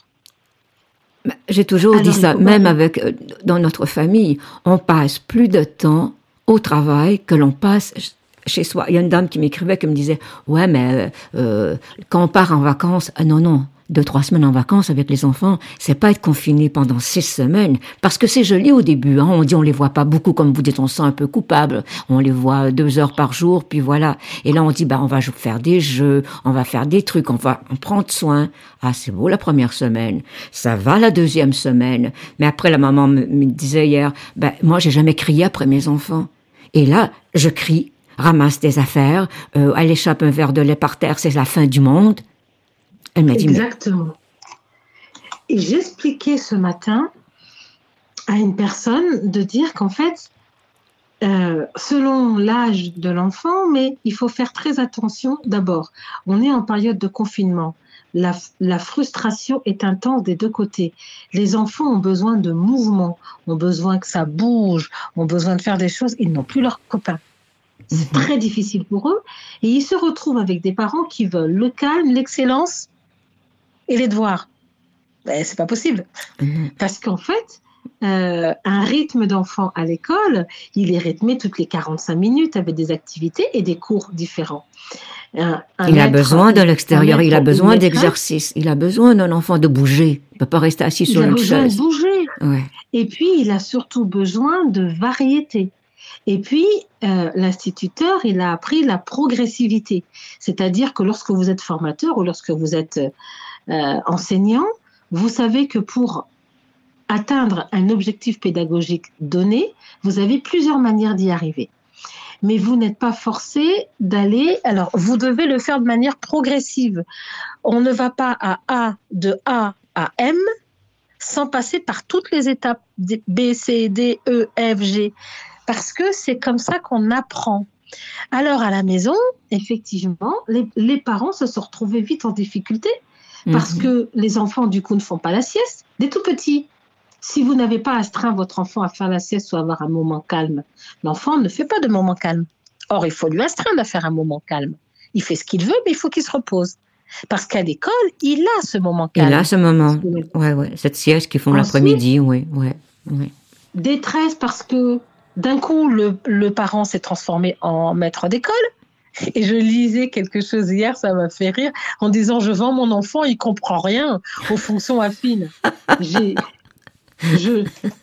J'ai toujours Alors, dit ça, faut même pas- avec euh, dans notre famille, on passe plus de temps au travail que l'on passe ch- chez soi. Il y a une dame qui m'écrivait, qui me disait, ouais, mais euh, quand on part en vacances, ah non, non, deux, trois semaines en vacances avec les enfants, c'est pas être confiné pendant six semaines, parce que c'est joli au début, hein, on dit on les voit pas beaucoup, comme vous dites, on se sent un peu coupable, on les voit deux heures par jour, puis voilà. Et là, on dit, bah, on va jou- faire des jeux, on va faire des trucs, on va en prendre soin. Ah, c'est beau la première semaine, ça va la deuxième semaine. Mais après, la maman me, me disait hier, ben, moi, j'ai jamais crié après mes enfants. Et là, je crie, ramasse des affaires, euh, elle échappe un verre de lait par terre, c'est la fin du monde. Elle m'a dit, mais Exactement. Et j'expliquais ce matin à une personne de dire qu'en fait, euh, selon l'âge de l'enfant, mais il faut faire très attention. D'abord, on est en période de confinement. La, la frustration est intense des deux côtés. Les enfants ont besoin de mouvement, ont besoin que ça bouge, ont besoin de faire des choses. Ils n'ont plus leurs copains. C'est Mhm. très difficile pour eux. Et ils se retrouvent avec des parents qui veulent le calme, l'excellence et les devoirs. Ben, c'est pas possible. Mhm. Parce qu'en fait, euh, un rythme d'enfant à l'école, il est rythmé toutes les quarante-cinq minutes avec des activités et des cours différents. Un, un il a maître- besoin de un l'extérieur, il a maître ou besoin une maîtresse, d'exercice, il a besoin d'un enfant de bouger. Il peut pas rester assis Il sur a une besoin de chaise. bouger. Ouais. Et puis, il a surtout besoin de variété. Et puis, euh, l'instituteur, il a appris la progressivité. C'est-à-dire que lorsque vous êtes formateur ou lorsque vous êtes euh, enseignant, vous savez que pour atteindre un objectif pédagogique donné, vous avez plusieurs manières d'y arriver. Mais vous n'êtes pas forcé d'aller... Alors, vous devez le faire de manière progressive. On ne va pas à A, de A à M, sans passer par toutes les étapes B, C, D, E, F, G, parce que c'est comme ça qu'on apprend. Alors, à la maison, effectivement, les, les parents se sont retrouvés vite en difficulté parce Mhm. que les enfants, du coup, ne font pas la sieste, des tout petits. Si vous n'avez pas astreint votre enfant à faire la sieste ou à avoir un moment calme, l'enfant ne fait pas de moment calme. Or, il faut lui astreindre à faire un moment calme. Il fait ce qu'il veut, mais il faut qu'il se repose. Parce qu'à l'école, il a ce moment calme. Et là, ce moment, Parce que- ouais, ouais, cette sieste qu'ils font Ensuite- l'après-midi, ouais, ouais, ouais. Détresse parce que d'un coup, le, le parent s'est transformé en maître d'école. Et je lisais quelque chose hier, ça m'a fait rire, en disant, je vends mon enfant, il comprend rien aux fonctions affines. J'ai, je,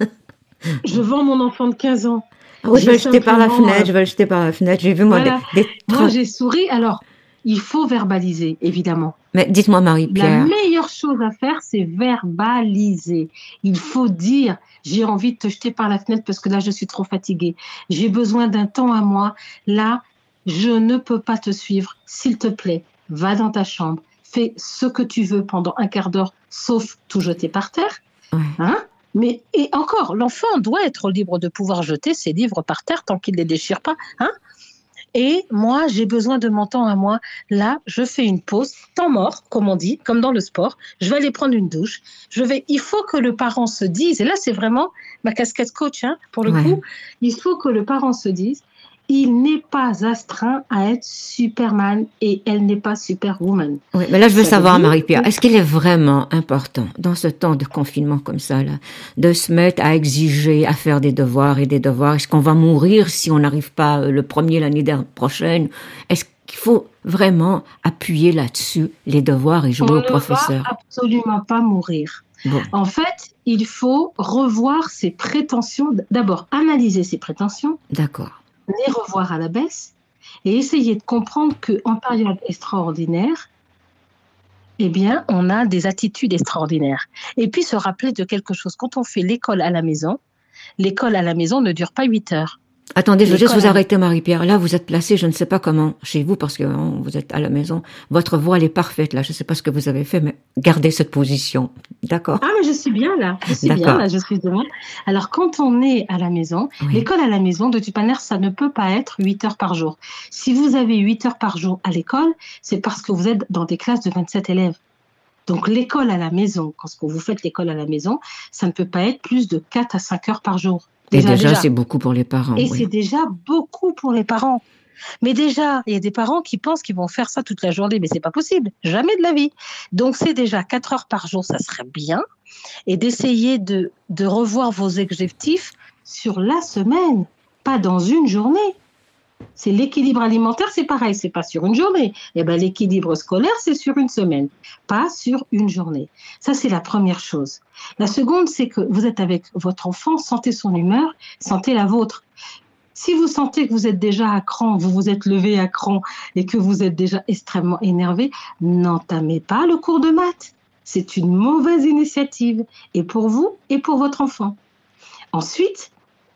je vends mon enfant de quinze ans. Oui, je vais le jeter par la fenêtre, je vais le jeter par la fenêtre. J'ai vu, moi, voilà. des, des... Moi, j'ai souri. Alors, il faut verbaliser, évidemment. Mais dites-moi, Marie-Pierre. La meilleure chose à faire, c'est verbaliser. Il faut dire, j'ai envie de te jeter par la fenêtre parce que là, je suis trop fatiguée. J'ai besoin d'un temps à moi. Là, je ne peux pas te suivre. S'il te plaît, va dans ta chambre. Fais ce que tu veux pendant un quart d'heure, sauf tout jeter par terre. Ouais. Hein? Mais, et encore, l'enfant doit être libre de pouvoir jeter ses livres par terre tant qu'il ne les déchire pas. Hein? Et moi, j'ai besoin de mon temps à moi. Là, je fais une pause, temps mort, comme on dit, comme dans le sport. Je vais aller prendre une douche. Je vais. Il faut que le parent se dise, et là, c'est vraiment ma casquette coach, hein, pour le ouais. coup, il faut que le parent se dise, il n'est pas astreint à être Superman et elle n'est pas Superwoman. Oui, mais là, je veux ça savoir, veut dire... Marie-Pierre, est-ce qu'il est vraiment important, dans ce temps de confinement comme ça, là, de se mettre à exiger, à faire des devoirs et des devoirs? Est-ce qu'on va mourir si on n'arrive pas le premier l'année prochaine? Est-ce qu'il faut vraiment appuyer là-dessus, les devoirs, et jouer on au professeur? On ne va absolument pas mourir. Bon. En fait, il faut revoir ses prétentions. D'abord, analyser ses prétentions. D'accord. Les revoir à la baisse et essayer de comprendre qu'en période extraordinaire, eh bien, on a des attitudes extraordinaires. Et puis se rappeler de quelque chose. Quand on fait l'école à la maison, l'école à la maison ne dure pas huit heures. Attendez, je veux juste vous arrêter, Marie-Pierre. Là, vous êtes placée, je ne sais pas comment, chez vous, parce que hein, vous êtes à la maison. Votre voix, elle est parfaite, là. Je ne sais pas ce que vous avez fait, mais gardez cette position. D'accord? Ah, mais je suis bien, là. Je suis bien, là. Je suis devant. Alors, quand on est à la maison, oui. L'école à la maison, de toute manière, ça ne peut pas être huit heures par jour. Si vous avez huit heures par jour à l'école, c'est parce que vous êtes dans des classes de vingt-sept élèves. Donc, l'école à la maison, quand vous faites l'école à la maison, ça ne peut pas être plus de quatre à cinq heures par jour. Déjà, et déjà, déjà. c'est beaucoup pour les parents. Et oui. c'est déjà beaucoup pour les parents. Mais déjà, il y a des parents qui pensent qu'ils vont faire ça toute la journée, mais c'est pas possible, jamais de la vie. Donc, c'est déjà quatre heures par jour, ça serait bien. Et d'essayer de, de revoir vos objectifs sur la semaine, pas dans une journée. C'est l'équilibre alimentaire, c'est pareil, c'est pas sur une journée. Et ben, l'équilibre scolaire, c'est sur une semaine, pas sur une journée. Ça, c'est la première chose. La seconde, c'est que vous êtes avec votre enfant, sentez son humeur, sentez la vôtre. Si vous sentez que vous êtes déjà à cran, vous vous êtes levé à cran et que vous êtes déjà extrêmement énervé, n'entamez pas le cours de maths. C'est une mauvaise initiative, et pour vous et pour votre enfant. Ensuite,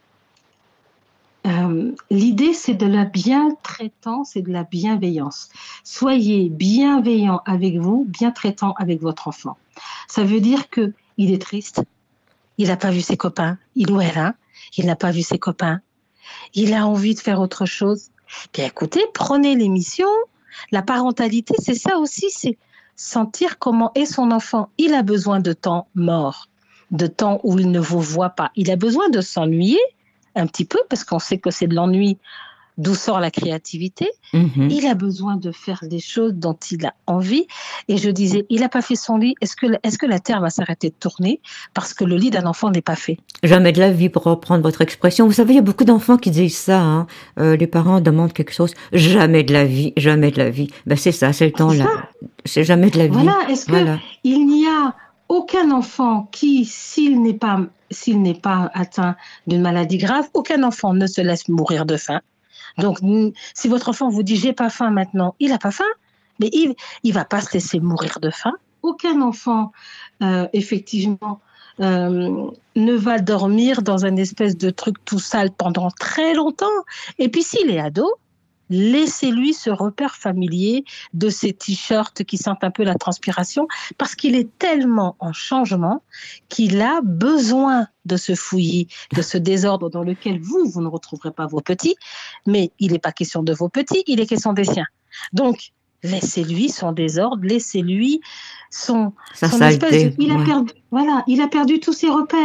Euh, l'idée, c'est de la bien-traitance et de la bienveillance. Soyez bienveillant avec vous, bien traitant avec votre enfant. Ça veut dire que il est triste, il n'a pas vu ses copains, il ou elle, hein, il n'a pas vu ses copains, il a envie de faire autre chose. Bien écoutez, prenez l'émission. La parentalité, c'est ça aussi, c'est sentir comment est son enfant. Il a besoin de temps mort, de temps où il ne vous voit pas. Il a besoin de s'ennuyer un petit peu, parce qu'on sait que c'est de l'ennui d'où sort la créativité. Mmh. Il a besoin de faire des choses dont il a envie. Et je disais, il n'a pas fait son lit. Est-ce que, est-ce que la Terre va s'arrêter de tourner parce que le lit d'un enfant n'est pas fait? Jamais de la vie, pour reprendre votre expression. Vous savez, il y a beaucoup d'enfants qui disent ça. Hein. Euh, les parents demandent quelque chose. Jamais de la vie, jamais de la vie. Ben, c'est ça, c'est le temps-là. C'est jamais de la vie. Voilà, est-ce voilà. qu'il n'y a aucun enfant qui, s'il n'est pas, s'il n'est pas atteint d'une maladie grave, aucun enfant ne se laisse mourir de faim. Donc, si votre enfant vous dit « j'ai pas faim maintenant », il n'a pas faim, mais il ne va pas se laisser mourir de faim. Aucun enfant, euh, effectivement, euh, ne va dormir dans un espèce de truc tout sale pendant très longtemps. Et puis, s'il est ado, laissez-lui ce repère familier de ces t-shirts qui sentent un peu la transpiration, parce qu'il est tellement en changement qu'il a besoin de ce fouillis, de ce désordre dans lequel vous, vous ne retrouverez pas vos petits, mais il n'est pas question de vos petits, il est question des siens. Donc, laissez-lui son désordre, laissez-lui son, Sa son saleté, espèce de, il ouais. a perdu, voilà, il a perdu tous ses repères.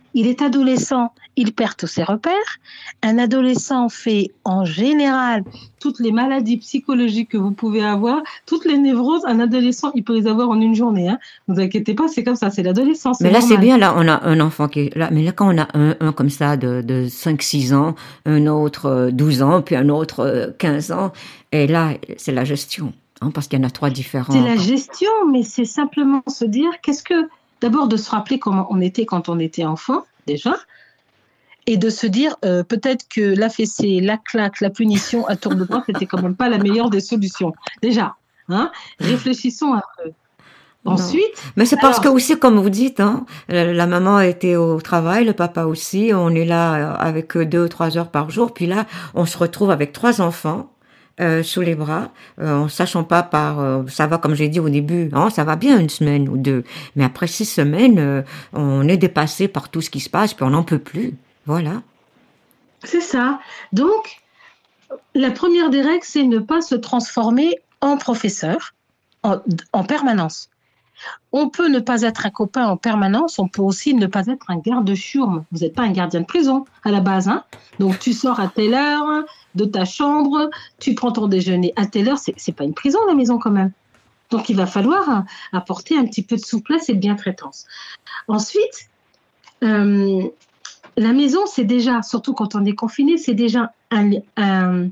il est adolescent, il perd tous ses repères. Un adolescent fait en général toutes les maladies psychologiques que vous pouvez avoir, toutes les névroses. Un adolescent, il peut les avoir en une journée. Hein. Ne vous inquiétez pas, c'est comme ça, c'est l'adolescence. Mais là, normal. c'est bien, là, on a un enfant qui est là. Mais là, quand on a un, un comme ça de, de cinq six ans, un autre euh, douze ans, puis un autre euh, quinze ans, et là, c'est la gestion, hein, parce qu'il y en a trois différents. C'est la gestion, mais c'est simplement se dire, qu'est-ce que... D'abord, de se rappeler comment on était quand on était enfant, déjà, et de se dire, euh, peut-être que la fessée, la claque, la punition à tour de bras, c'était quand même pas la meilleure des solutions. Déjà, hein, réfléchissons un peu. Ensuite... Non. Mais c'est alors, parce que aussi, comme vous dites, hein, la, la maman était au travail, le papa aussi, on est là avec deux, trois heures par jour, puis là, on se retrouve avec trois enfants, Euh, sous les bras, euh, en sachant pas par, euh, ça va comme j'ai dit au début, hein, ça va bien une semaine ou deux, mais après six semaines, euh, on est dépassé par tout ce qui se passe, puis on n'en peut plus, voilà. C'est ça. Donc, la première des règles, c'est ne pas se transformer en professeur en, en permanence. On peut ne pas être un copain en permanence, on peut aussi ne pas être un garde-chiourme. Vous n'êtes pas un gardien de prison à la base, hein. Donc tu sors à telle heure de ta chambre, tu prends ton déjeuner à telle heure, c'est, c'est pas une prison la maison quand même. Donc il va falloir apporter un petit peu de souplesse et de bientraitance. Ensuite, euh, la maison, c'est déjà, surtout quand on est confiné, c'est déjà un, un,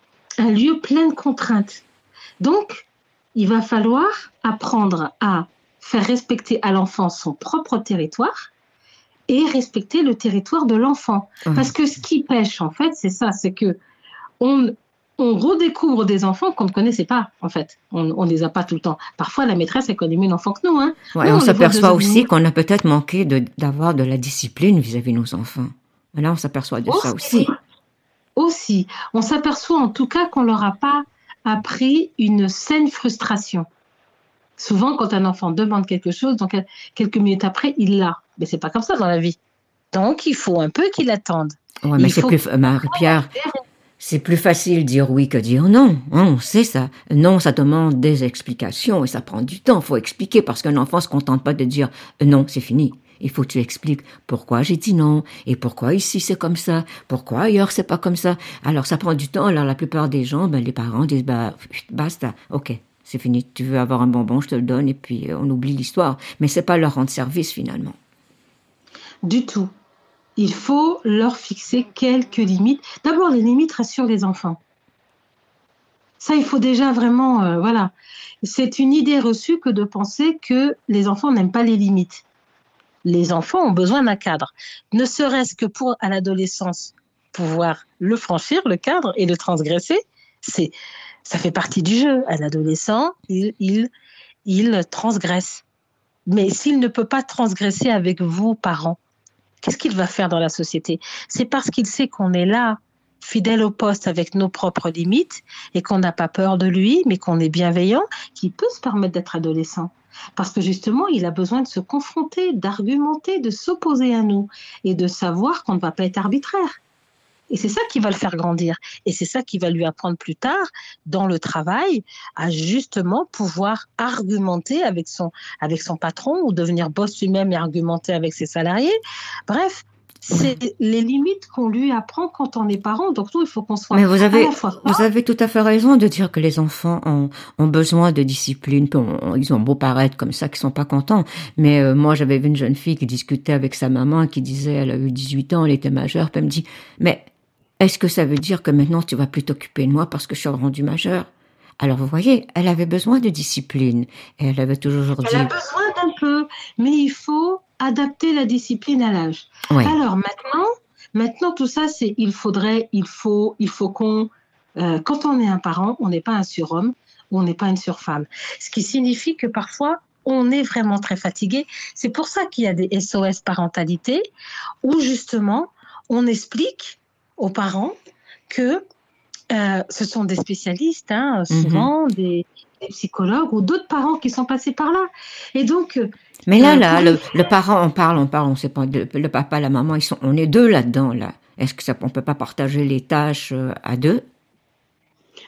un lieu plein de contraintes. Donc, il va falloir apprendre à faire respecter à l'enfant son propre territoire et respecter le territoire de l'enfant. Mmh. Parce que ce qui pêche, en fait, c'est ça, c'est que on, on redécouvre des enfants qu'on ne connaissait pas, en fait. On ne les a pas tout le temps. Parfois, la maîtresse, elle connaît mieux l'enfant que nous. Hein. Ouais, nous, on, on s'aperçoit aussi qu'on a peut-être manqué de, d'avoir de la discipline vis-à-vis de nos enfants. Là, on s'aperçoit de aussi, ça aussi. Aussi. On s'aperçoit en tout cas qu'on ne leur a pas appris une saine frustration. Souvent, quand un enfant demande quelque chose, donc quelques minutes après, il l'a. Mais c'est pas comme ça dans la vie. Donc, il faut un peu qu'il attende. Ouais, mais il c'est faut... plus, Marie-Pierre, c'est plus facile dire oui que dire non. Hein, on sait ça. Non, ça demande des explications et ça prend du temps. Il faut expliquer parce qu'un enfant se contente pas de dire non, c'est fini. Il faut que tu expliques pourquoi j'ai dit non et pourquoi ici c'est comme ça, pourquoi ailleurs c'est pas comme ça. Alors ça prend du temps. Alors la plupart des gens, ben les parents disent bah basta, ok, c'est fini. Tu veux avoir un bonbon, je te le donne et puis on oublie l'histoire. Mais c'est pas leur rendre service finalement. Du tout. Il faut leur fixer quelques limites. D'abord, les limites rassurent les enfants. Ça, il faut déjà vraiment, euh, voilà. C'est une idée reçue que de penser que les enfants n'aiment pas les limites. Les enfants ont besoin d'un cadre, ne serait-ce que pour, à l'adolescence, pouvoir le franchir, le cadre, et le transgresser. C'est, ça fait partie du jeu. À l'adolescent, il, il, il transgresse. Mais s'il ne peut pas transgresser avec vous, parents, qu'est-ce qu'il va faire dans la société? C'est parce qu'il sait qu'on est là, fidèle au poste avec nos propres limites, et qu'on n'a pas peur de lui, mais qu'on est bienveillant, qu'il peut se permettre d'être adolescent. Parce que justement, il a besoin de se confronter, d'argumenter, de s'opposer à nous et de savoir qu'on ne va pas être arbitraire. Et c'est ça qui va le faire grandir. Et c'est ça qui va lui apprendre plus tard, dans le travail, à justement pouvoir argumenter avec son, avec son patron ou devenir boss lui-même et argumenter avec ses salariés. Bref, c'est les limites qu'on lui apprend quand on est parent. Donc nous, il faut qu'on soit Mais vous avez, à la fois vous avez tout à fait raison de dire que les enfants ont, ont besoin de discipline. On, ils ont beau paraître comme ça, qu'ils sont pas contents. Mais euh, moi, j'avais vu une jeune fille qui discutait avec sa maman, qui disait, elle a eu dix-huit ans, elle était majeure, puis elle me dit, mais est-ce que ça veut dire que maintenant tu vas plus t'occuper de moi parce que je suis rendue majeure? Alors vous voyez, elle avait besoin de discipline. Et elle avait toujours dit... Elle a besoin d'un peu, mais il faut adapter la discipline à l'âge. Oui. Alors maintenant, maintenant tout ça, c'est il faudrait, il faut, il faut qu'on, euh, quand on est un parent, on n'est pas un surhomme ou on n'est pas une surfemme. Ce qui signifie que parfois, on est vraiment très fatigué. C'est pour ça qu'il y a des S O S parentalité où justement, on explique aux parents que euh, ce sont des spécialistes, hein, souvent mm-hmm. des, des psychologues ou d'autres parents qui sont passés par là. Et donc, mais là, euh, là, le, le parent, on parle, on parle, on sait pas, de, le papa, la maman, ils sont, on est deux là-dedans, là. Est-ce que ça, on peut pas partager les tâches euh, à deux?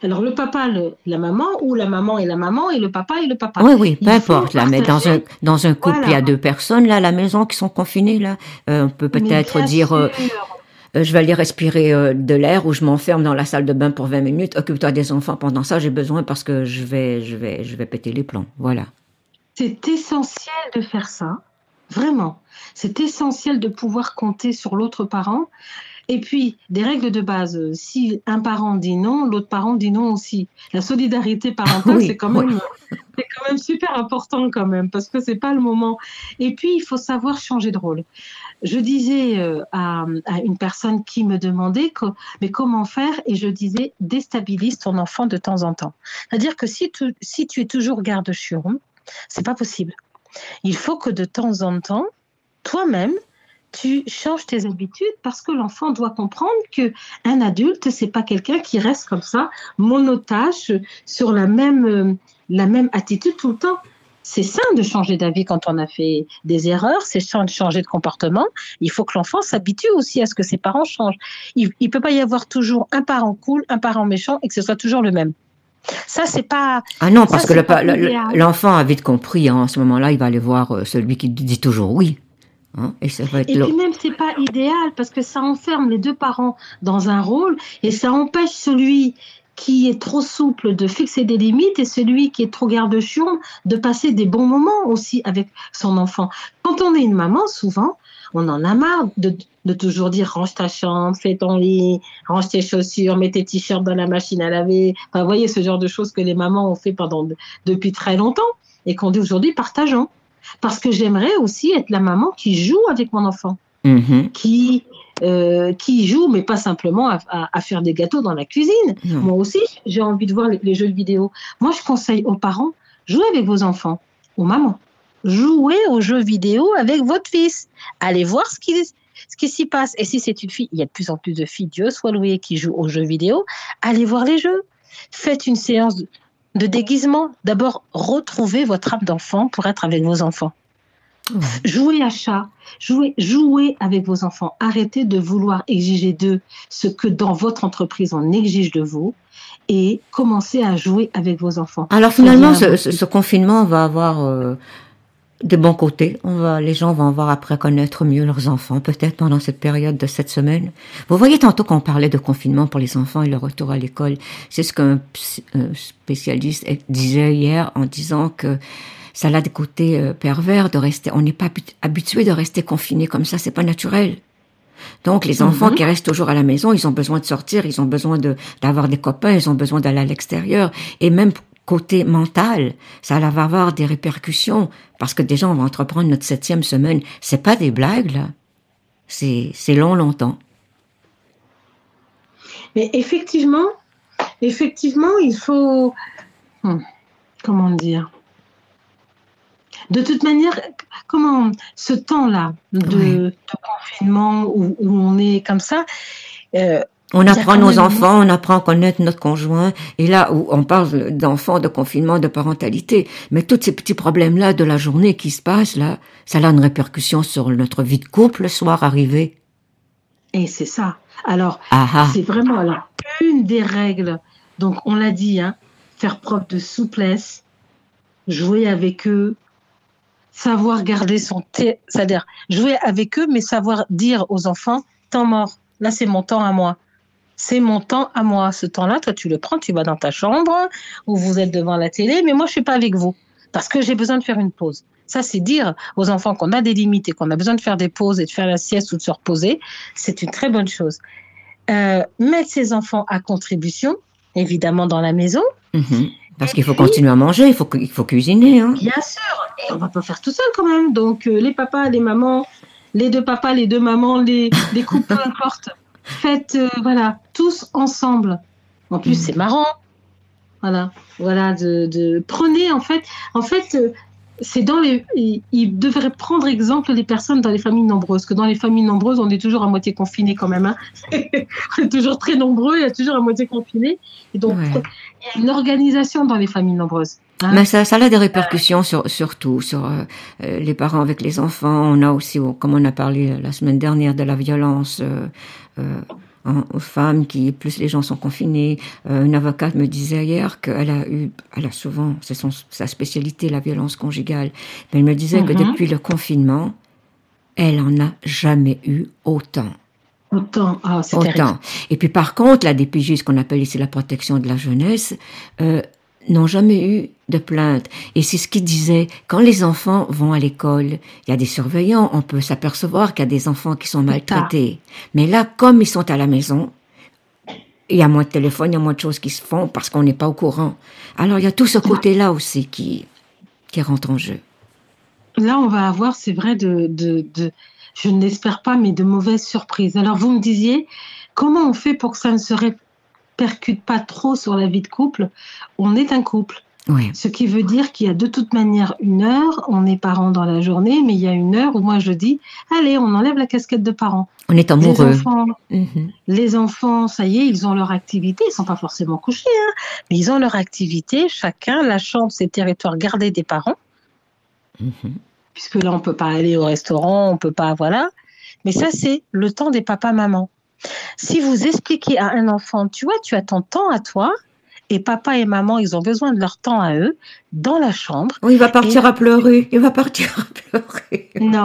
Alors, le papa, le, la maman, ou la maman et la maman, et le papa et le papa. Oui, oui, peu Il importe, faut là, mais dans un, partager. dans un couple, il y a Voilà. deux personnes, là, à la maison, qui sont confinées, là. Euh, on peut Mais peut-être bien dire, euh, sûr. euh, je vais aller respirer euh, de l'air ou je m'enferme dans la salle de bain pour vingt minutes. Occupe-toi des enfants pendant ça, j'ai besoin parce que je vais, je vais, je vais péter les plombs. Voilà. C'est essentiel de faire ça, vraiment. C'est essentiel de pouvoir compter sur l'autre parent. Et puis, des règles de base. Si un parent dit non, l'autre parent dit non aussi. La solidarité parentale, c'est Oui, quand oui. même, c'est quand même super important quand même, parce que c'est pas le moment. Et puis, il faut savoir changer de rôle. Je disais euh, à, à une personne qui me demandait que, mais comment faire, et je disais déstabilise ton enfant de temps en temps. C'est-à-dire que si tu, si tu es toujours garde-chion, c'est pas possible. Il faut que de temps en temps, toi-même, tu changes tes habitudes parce que l'enfant doit comprendre que un adulte, c'est pas quelqu'un qui reste comme ça, monotache, sur la même, euh, la même attitude tout le temps. C'est sain de changer d'avis quand on a fait des erreurs, c'est sain de changer de comportement. Il faut que l'enfant s'habitue aussi à ce que ses parents changent. Il ne peut pas y avoir toujours un parent cool, un parent méchant et que ce soit toujours le même. Ça, c'est pas, Ah non, ça, parce que c'est le, pas le- idéal. l'enfant a vite compris, hein, en ce moment-là, il va aller voir euh, celui qui dit toujours oui. Hein, et ça va être Et puis l'autre. même, c'est pas idéal parce que ça enferme les deux parents dans un rôle et ça empêche celui qui est trop souple de fixer des limites et celui qui est trop garde-chion de passer des bons moments aussi avec son enfant. Quand on est une maman, souvent, on en a marre de, de toujours dire range ta chambre, fais ton lit, range tes chaussures, mets tes t-shirts dans la machine à laver. Enfin, vous voyez, ce genre de choses que les mamans ont fait pendant, depuis très longtemps et qu'on dit aujourd'hui partageons. Parce que j'aimerais aussi être la maman qui joue avec mon enfant, Mhm. qui, euh, qui joue, mais pas simplement à, à, à faire des gâteaux dans la cuisine. Non. Moi aussi, j'ai envie de voir les, les jeux vidéo. Moi, je conseille aux parents, jouez avec vos enfants, aux mamans. Jouez aux jeux vidéo avec votre fils. Allez voir ce qui, ce qui s'y passe. Et si c'est une fille, il y a de plus en plus de filles, Dieu soit loué, qui jouent aux jeux vidéo. Allez voir les jeux. Faites une séance de, de déguisement. D'abord, retrouvez votre âme d'enfant pour être avec vos enfants. Ouais. Jouez à chat, jouez, jouez avec vos enfants. Arrêtez de vouloir exiger d'eux ce que dans votre entreprise on exige de vous et commencez à jouer avec vos enfants. Alors finalement, ce, ce, ce confinement va avoir euh, des bons côtés. On va, les gens vont avoir appris à connaître mieux leurs enfants, peut-être pendant cette période de cette semaine. Vous voyez tantôt qu'on parlait de confinement pour les enfants et le retour à l'école. C'est ce qu'un spécialiste disait hier en disant que ça a des côtés euh, pervers de rester. On n'est pas habitué de rester confiné comme ça, c'est pas naturel. Donc les enfants mm-hmm. qui restent toujours à la maison, ils ont besoin de sortir, ils ont besoin de d'avoir des copains, ils ont besoin d'aller à l'extérieur. Et même côté mental, ça va avoir des répercussions parce que déjà on va entreprendre notre septième semaine. C'est pas des blagues là, c'est c'est long longtemps. Mais effectivement, effectivement, il faut hum, comment dire. De toute manière, comment ce temps-là de, oui. de confinement où, où on est comme ça, euh, on apprend nos enfants, on apprend à connaître notre conjoint. Et là où on parle d'enfants, de confinement, de parentalité, mais tous ces petits problèmes-là de la journée qui se passent là, ça a une répercussion sur notre vie de couple le soir arrivé. Et c'est ça. Alors, Aha. c'est vraiment alors une des règles. Donc on l'a dit, hein, faire preuve de souplesse, jouer avec eux. Savoir garder son thé, c'est-à-dire jouer avec eux, mais savoir dire aux enfants, temps mort, là c'est mon temps à moi. C'est mon temps à moi. Ce temps-là, toi tu le prends, tu vas dans ta chambre, ou vous êtes devant la télé, mais moi je suis pas avec vous, parce que j'ai besoin de faire une pause. Ça, c'est dire aux enfants qu'on a des limites et qu'on a besoin de faire des pauses et de faire la sieste ou de se reposer. C'est une très bonne chose. Euh, mettre ses enfants à contribution, évidemment dans la maison. Mmh. Parce qu'il faut continuer à manger, il faut, il faut cuisiner. Hein. Bien sûr, et on va pas faire tout seul quand même. Donc euh, les papas, les mamans, les deux papas, les deux mamans, les, les couples, peu importe. Faites, euh, voilà, tous ensemble. En plus, mmh. c'est marrant. Voilà, voilà, de, de prenez en fait, en fait, euh, c'est dans les, ils, ils devraient prendre exemple des personnes dans les familles nombreuses. Que dans les familles nombreuses, on est toujours à moitié confinés quand même. Hein. On est toujours très nombreux, il y a toujours à moitié confinés. Et donc, ouais. il y a une organisation dans les familles nombreuses. Hein. Mais ça, ça a des répercussions euh, sur, sur tout, sur euh, les parents avec les enfants. On a aussi, comme on a parlé la semaine dernière, de la violence euh, euh, hein, aux femmes qui, plus les gens sont confinés. Euh, une avocate me disait hier qu'elle a eu, elle a souvent, c'est son, sa spécialité, la violence conjugale. Mais elle me disait mm-hmm. que depuis le confinement, elle en a jamais eu autant. Autant, ah, c'est autant. terrible. Et puis par contre, la D P J, ce qu'on appelle ici la protection de la jeunesse, euh, n'ont jamais eu de plainte. Et c'est ce qu'il disait. Quand les enfants vont à l'école, il y a des surveillants, on peut s'apercevoir qu'il y a des enfants qui sont maltraités. Mais là, comme ils sont à la maison, il y a moins de téléphone, il y a moins de choses qui se font parce qu'on n'est pas au courant. Alors il y a tout ce côté-là aussi qui, qui rentre en jeu. Là, on va avoir, c'est vrai, de, de, de, je ne l'espère pas, mais de mauvaises surprises. Alors, vous me disiez, comment on fait pour que ça ne se répercute pas trop sur la vie de couple? On est un couple. Oui. Ce qui veut dire qu'il y a de toute manière une heure, on est parents dans la journée, mais il y a une heure où moi je dis, allez, on enlève la casquette de parents. On est amoureux. Les enfants, mm-hmm. les enfants, ça y est, ils ont leur activité, ils sont pas forcément couchés, hein, mais ils ont leur activité, chacun, la chambre, c'est le territoire gardé des parents. Mm-hmm. Puisque là, on peut pas aller au restaurant, on peut pas, voilà. Mais ça, c'est le temps des papas-mamans. Si vous expliquez à un enfant, tu vois, tu as ton temps à toi, et papa et maman, ils ont besoin de leur temps à eux, dans la chambre. Oui, il va partir et... à pleurer, il va partir à pleurer. Non,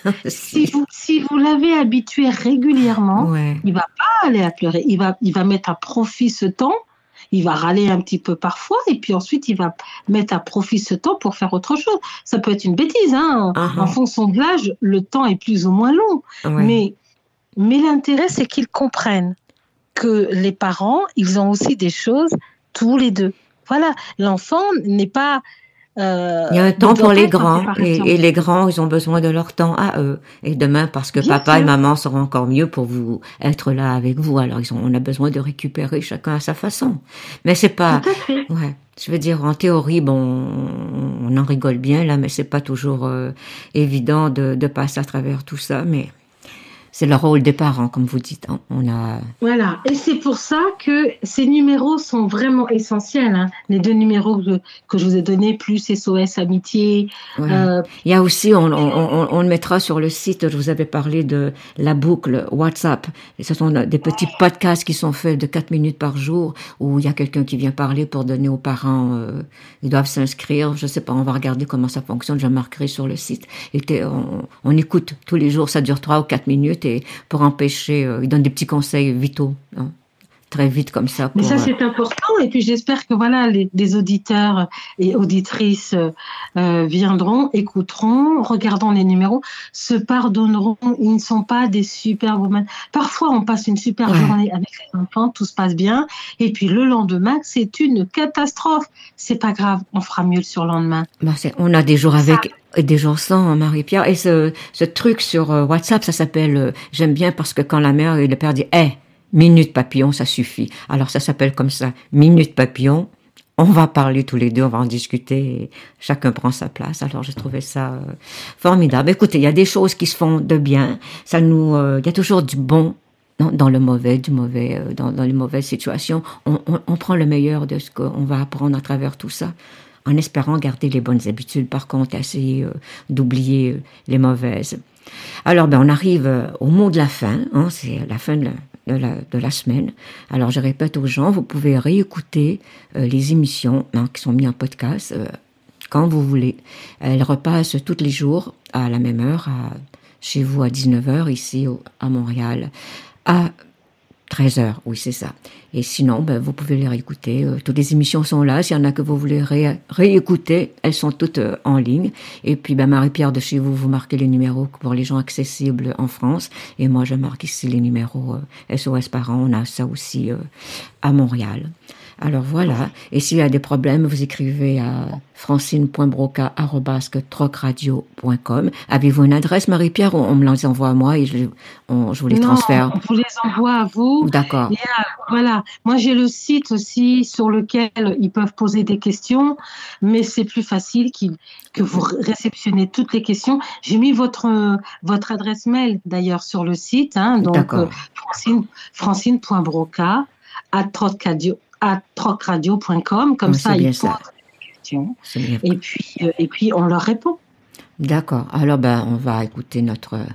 si vous, si vous l'avez habitué régulièrement, ouais. il va pas aller à pleurer, il va, il va mettre à profit ce temps. Il va râler un petit peu parfois et puis ensuite il va mettre à profit ce temps pour faire autre chose. Ça peut être une bêtise, hein. Uh-huh. En fonction de l'âge, le temps est plus ou moins long. Ouais. Mais, mais l'intérêt, c'est qu'ils comprennent que les parents, ils ont aussi des choses tous les deux. Voilà, l'enfant n'est pas... Euh, il y a un temps pour les grands et, et les grands, ils ont besoin de leur temps à eux. Et demain, parce que Bien papa sûr. Et maman seront encore mieux pour vous être là avec vous. Alors, ils ont, on a besoin de récupérer chacun à sa façon. Mais c'est pas... Tout à fait. Ouais. Je veux dire, en théorie, bon, on en rigole bien là, mais c'est pas toujours euh, évident de, de passer à travers tout ça. Mais c'est le rôle des parents, comme vous dites. Hein. On a... Voilà, et c'est pour ça que ces numéros sont vraiment essentiels. Hein. Les deux numéros que, que je vous ai donnés, plus S O S Amitié. Ouais. Euh... Il y a aussi, on, on, on, on le mettra sur le site, je vous avais parlé de la boucle WhatsApp. Et ce sont des petits podcasts qui sont faits de quatre minutes par jour, où il y a quelqu'un qui vient parler pour donner aux parents. Euh, ils doivent s'inscrire, je sais pas, on va regarder comment ça fonctionne, je marquerai sur le site. Et on, on écoute tous les jours, ça dure trois ou quatre minutes. Et pour empêcher, euh, il donne des petits conseils vitaux, hein, très vite comme ça. Pour, Mais ça, c'est important. Et puis, j'espère que voilà, les, les auditeurs et auditrices euh, viendront, écouteront, regarderont les numéros, se pardonneront. Ils ne sont pas des superwomen. Parfois, on passe une super ouais. journée avec les enfants, tout se passe bien. Et puis, le lendemain, c'est une catastrophe. C'est pas grave, on fera mieux le surlendemain. Ben, c'est, on a des jours avec... Ça, et des gens sans, Marie-Pierre. Et ce, ce truc sur euh, WhatsApp, ça s'appelle, euh, j'aime bien parce que quand la mère et le père disent, hé, minute papillon, ça suffit. Alors ça s'appelle comme ça, minute papillon. On va parler tous les deux, on va en discuter. Et chacun prend sa place. Alors j'ai trouvé ça euh, formidable. Écoutez, il y a des choses qui se font de bien. Ça nous, euh, il y a toujours du bon dans, dans le mauvais, du mauvais, euh, dans, dans les mauvaises situations. On, on, on prend le meilleur de ce qu'on va apprendre à travers tout ça, en espérant garder les bonnes habitudes, par contre, essayer euh, d'oublier euh, les mauvaises. Alors, ben, on arrive euh, au mot de la fin, hein, c'est la fin de la, de, la, de la semaine. Alors, je répète aux gens, vous pouvez réécouter euh, les émissions hein, qui sont mises en podcast euh, quand vous voulez. Elles repassent tous les jours à la même heure, à, chez vous à dix-neuf heures, ici au, à Montréal, à treize heures, oui, c'est ça. Et sinon, ben, vous pouvez les réécouter. Euh, toutes les émissions sont là. S'il y en a que vous voulez ré- réécouter, elles sont toutes euh, en ligne. Et puis, ben, Marie-Pierre, de chez vous, vous marquez les numéros pour les gens accessibles en France. Et moi, je marque ici les numéros euh, S O S Parents. On a ça aussi euh, à Montréal. Alors voilà, et s'il y a des problèmes, vous écrivez à francine point broca arobase troc radio point com. Avez-vous une adresse, Marie-Pierre, ou on me les envoie à moi et je, on, je vous les non, transfère? On vous les envoie à vous. D'accord. Et, euh, voilà, moi j'ai le site aussi sur lequel ils peuvent poser des questions, mais c'est plus facile qu'ils, que vous réceptionnez toutes les questions. J'ai mis votre, euh, votre adresse mail d'ailleurs sur le site, hein, donc euh, francine, francine point broca arobase troc radio à troc radio point com, comme oui, ça ils posent des questions et puis, euh, et puis on leur répond. D'accord, alors ben, on va écouter notre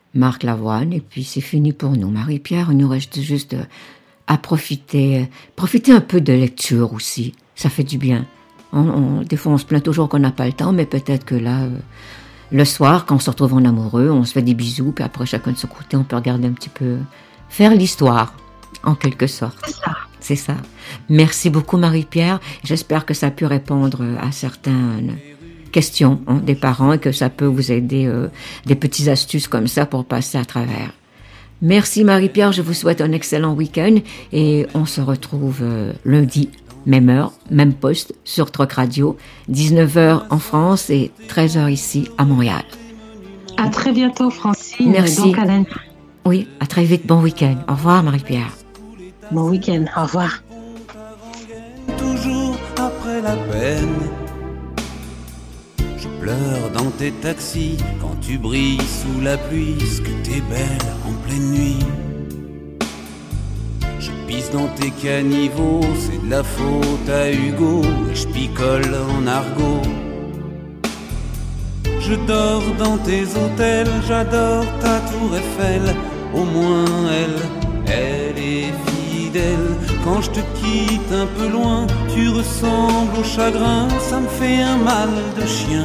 Marc Lavoine, et puis c'est fini pour nous. Marie-Pierre, il nous reste juste à profiter, profiter un peu de lecture aussi. Ça fait du bien. On, on, des fois, on se plaint toujours qu'on n'a pas le temps, mais peut-être que là, euh, le soir, quand on se retrouve en amoureux, on se fait des bisous, puis après, chacun de son côté, on peut regarder un petit peu, faire l'histoire, en quelque sorte. C'est ça. C'est ça. Merci beaucoup, Marie-Pierre. J'espère que ça a pu répondre à certaines questions hein, des parents et que ça peut vous aider, euh, des petites astuces comme ça pour passer à travers. Merci, Marie-Pierre. Je vous souhaite un excellent week-end et on se retrouve euh, lundi. Même heure, même poste sur Troc Radio, dix-neuf heures en France et treize heures ici à Montréal. À très bientôt, Francine. Merci. Donc, Alain. Oui, à très vite. Bon week-end. Au revoir, Marie-Pierre. Bon week-end. Au revoir. Toujours après la peine, je pleure dans tes taxis quand tu brilles sous la pluie, ce que t'es belle en pleine nuit. Je pisse dans tes caniveaux, c'est de la faute à Hugo, et je picole en argot. Je dors dans tes hôtels, j'adore ta tour Eiffel, au moins elle, elle est fidèle. Quand je te quitte un peu loin, tu ressembles au chagrin, ça me fait un mal de chien.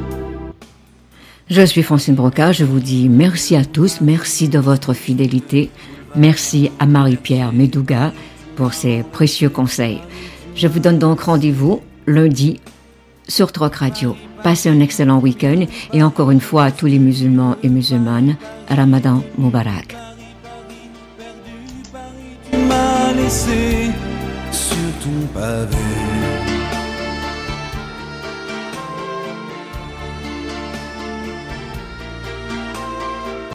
Je suis Francine Broca, je vous dis merci à tous, merci de votre fidélité. Merci à Marie-Pierre Medouga pour ses précieux conseils. Je vous donne donc rendez-vous lundi sur Troc Radio. Passez un excellent week-end et encore une fois à tous les musulmans et musulmanes, Ramadan Mubarak. Tu m'as laissé sur ton pavé.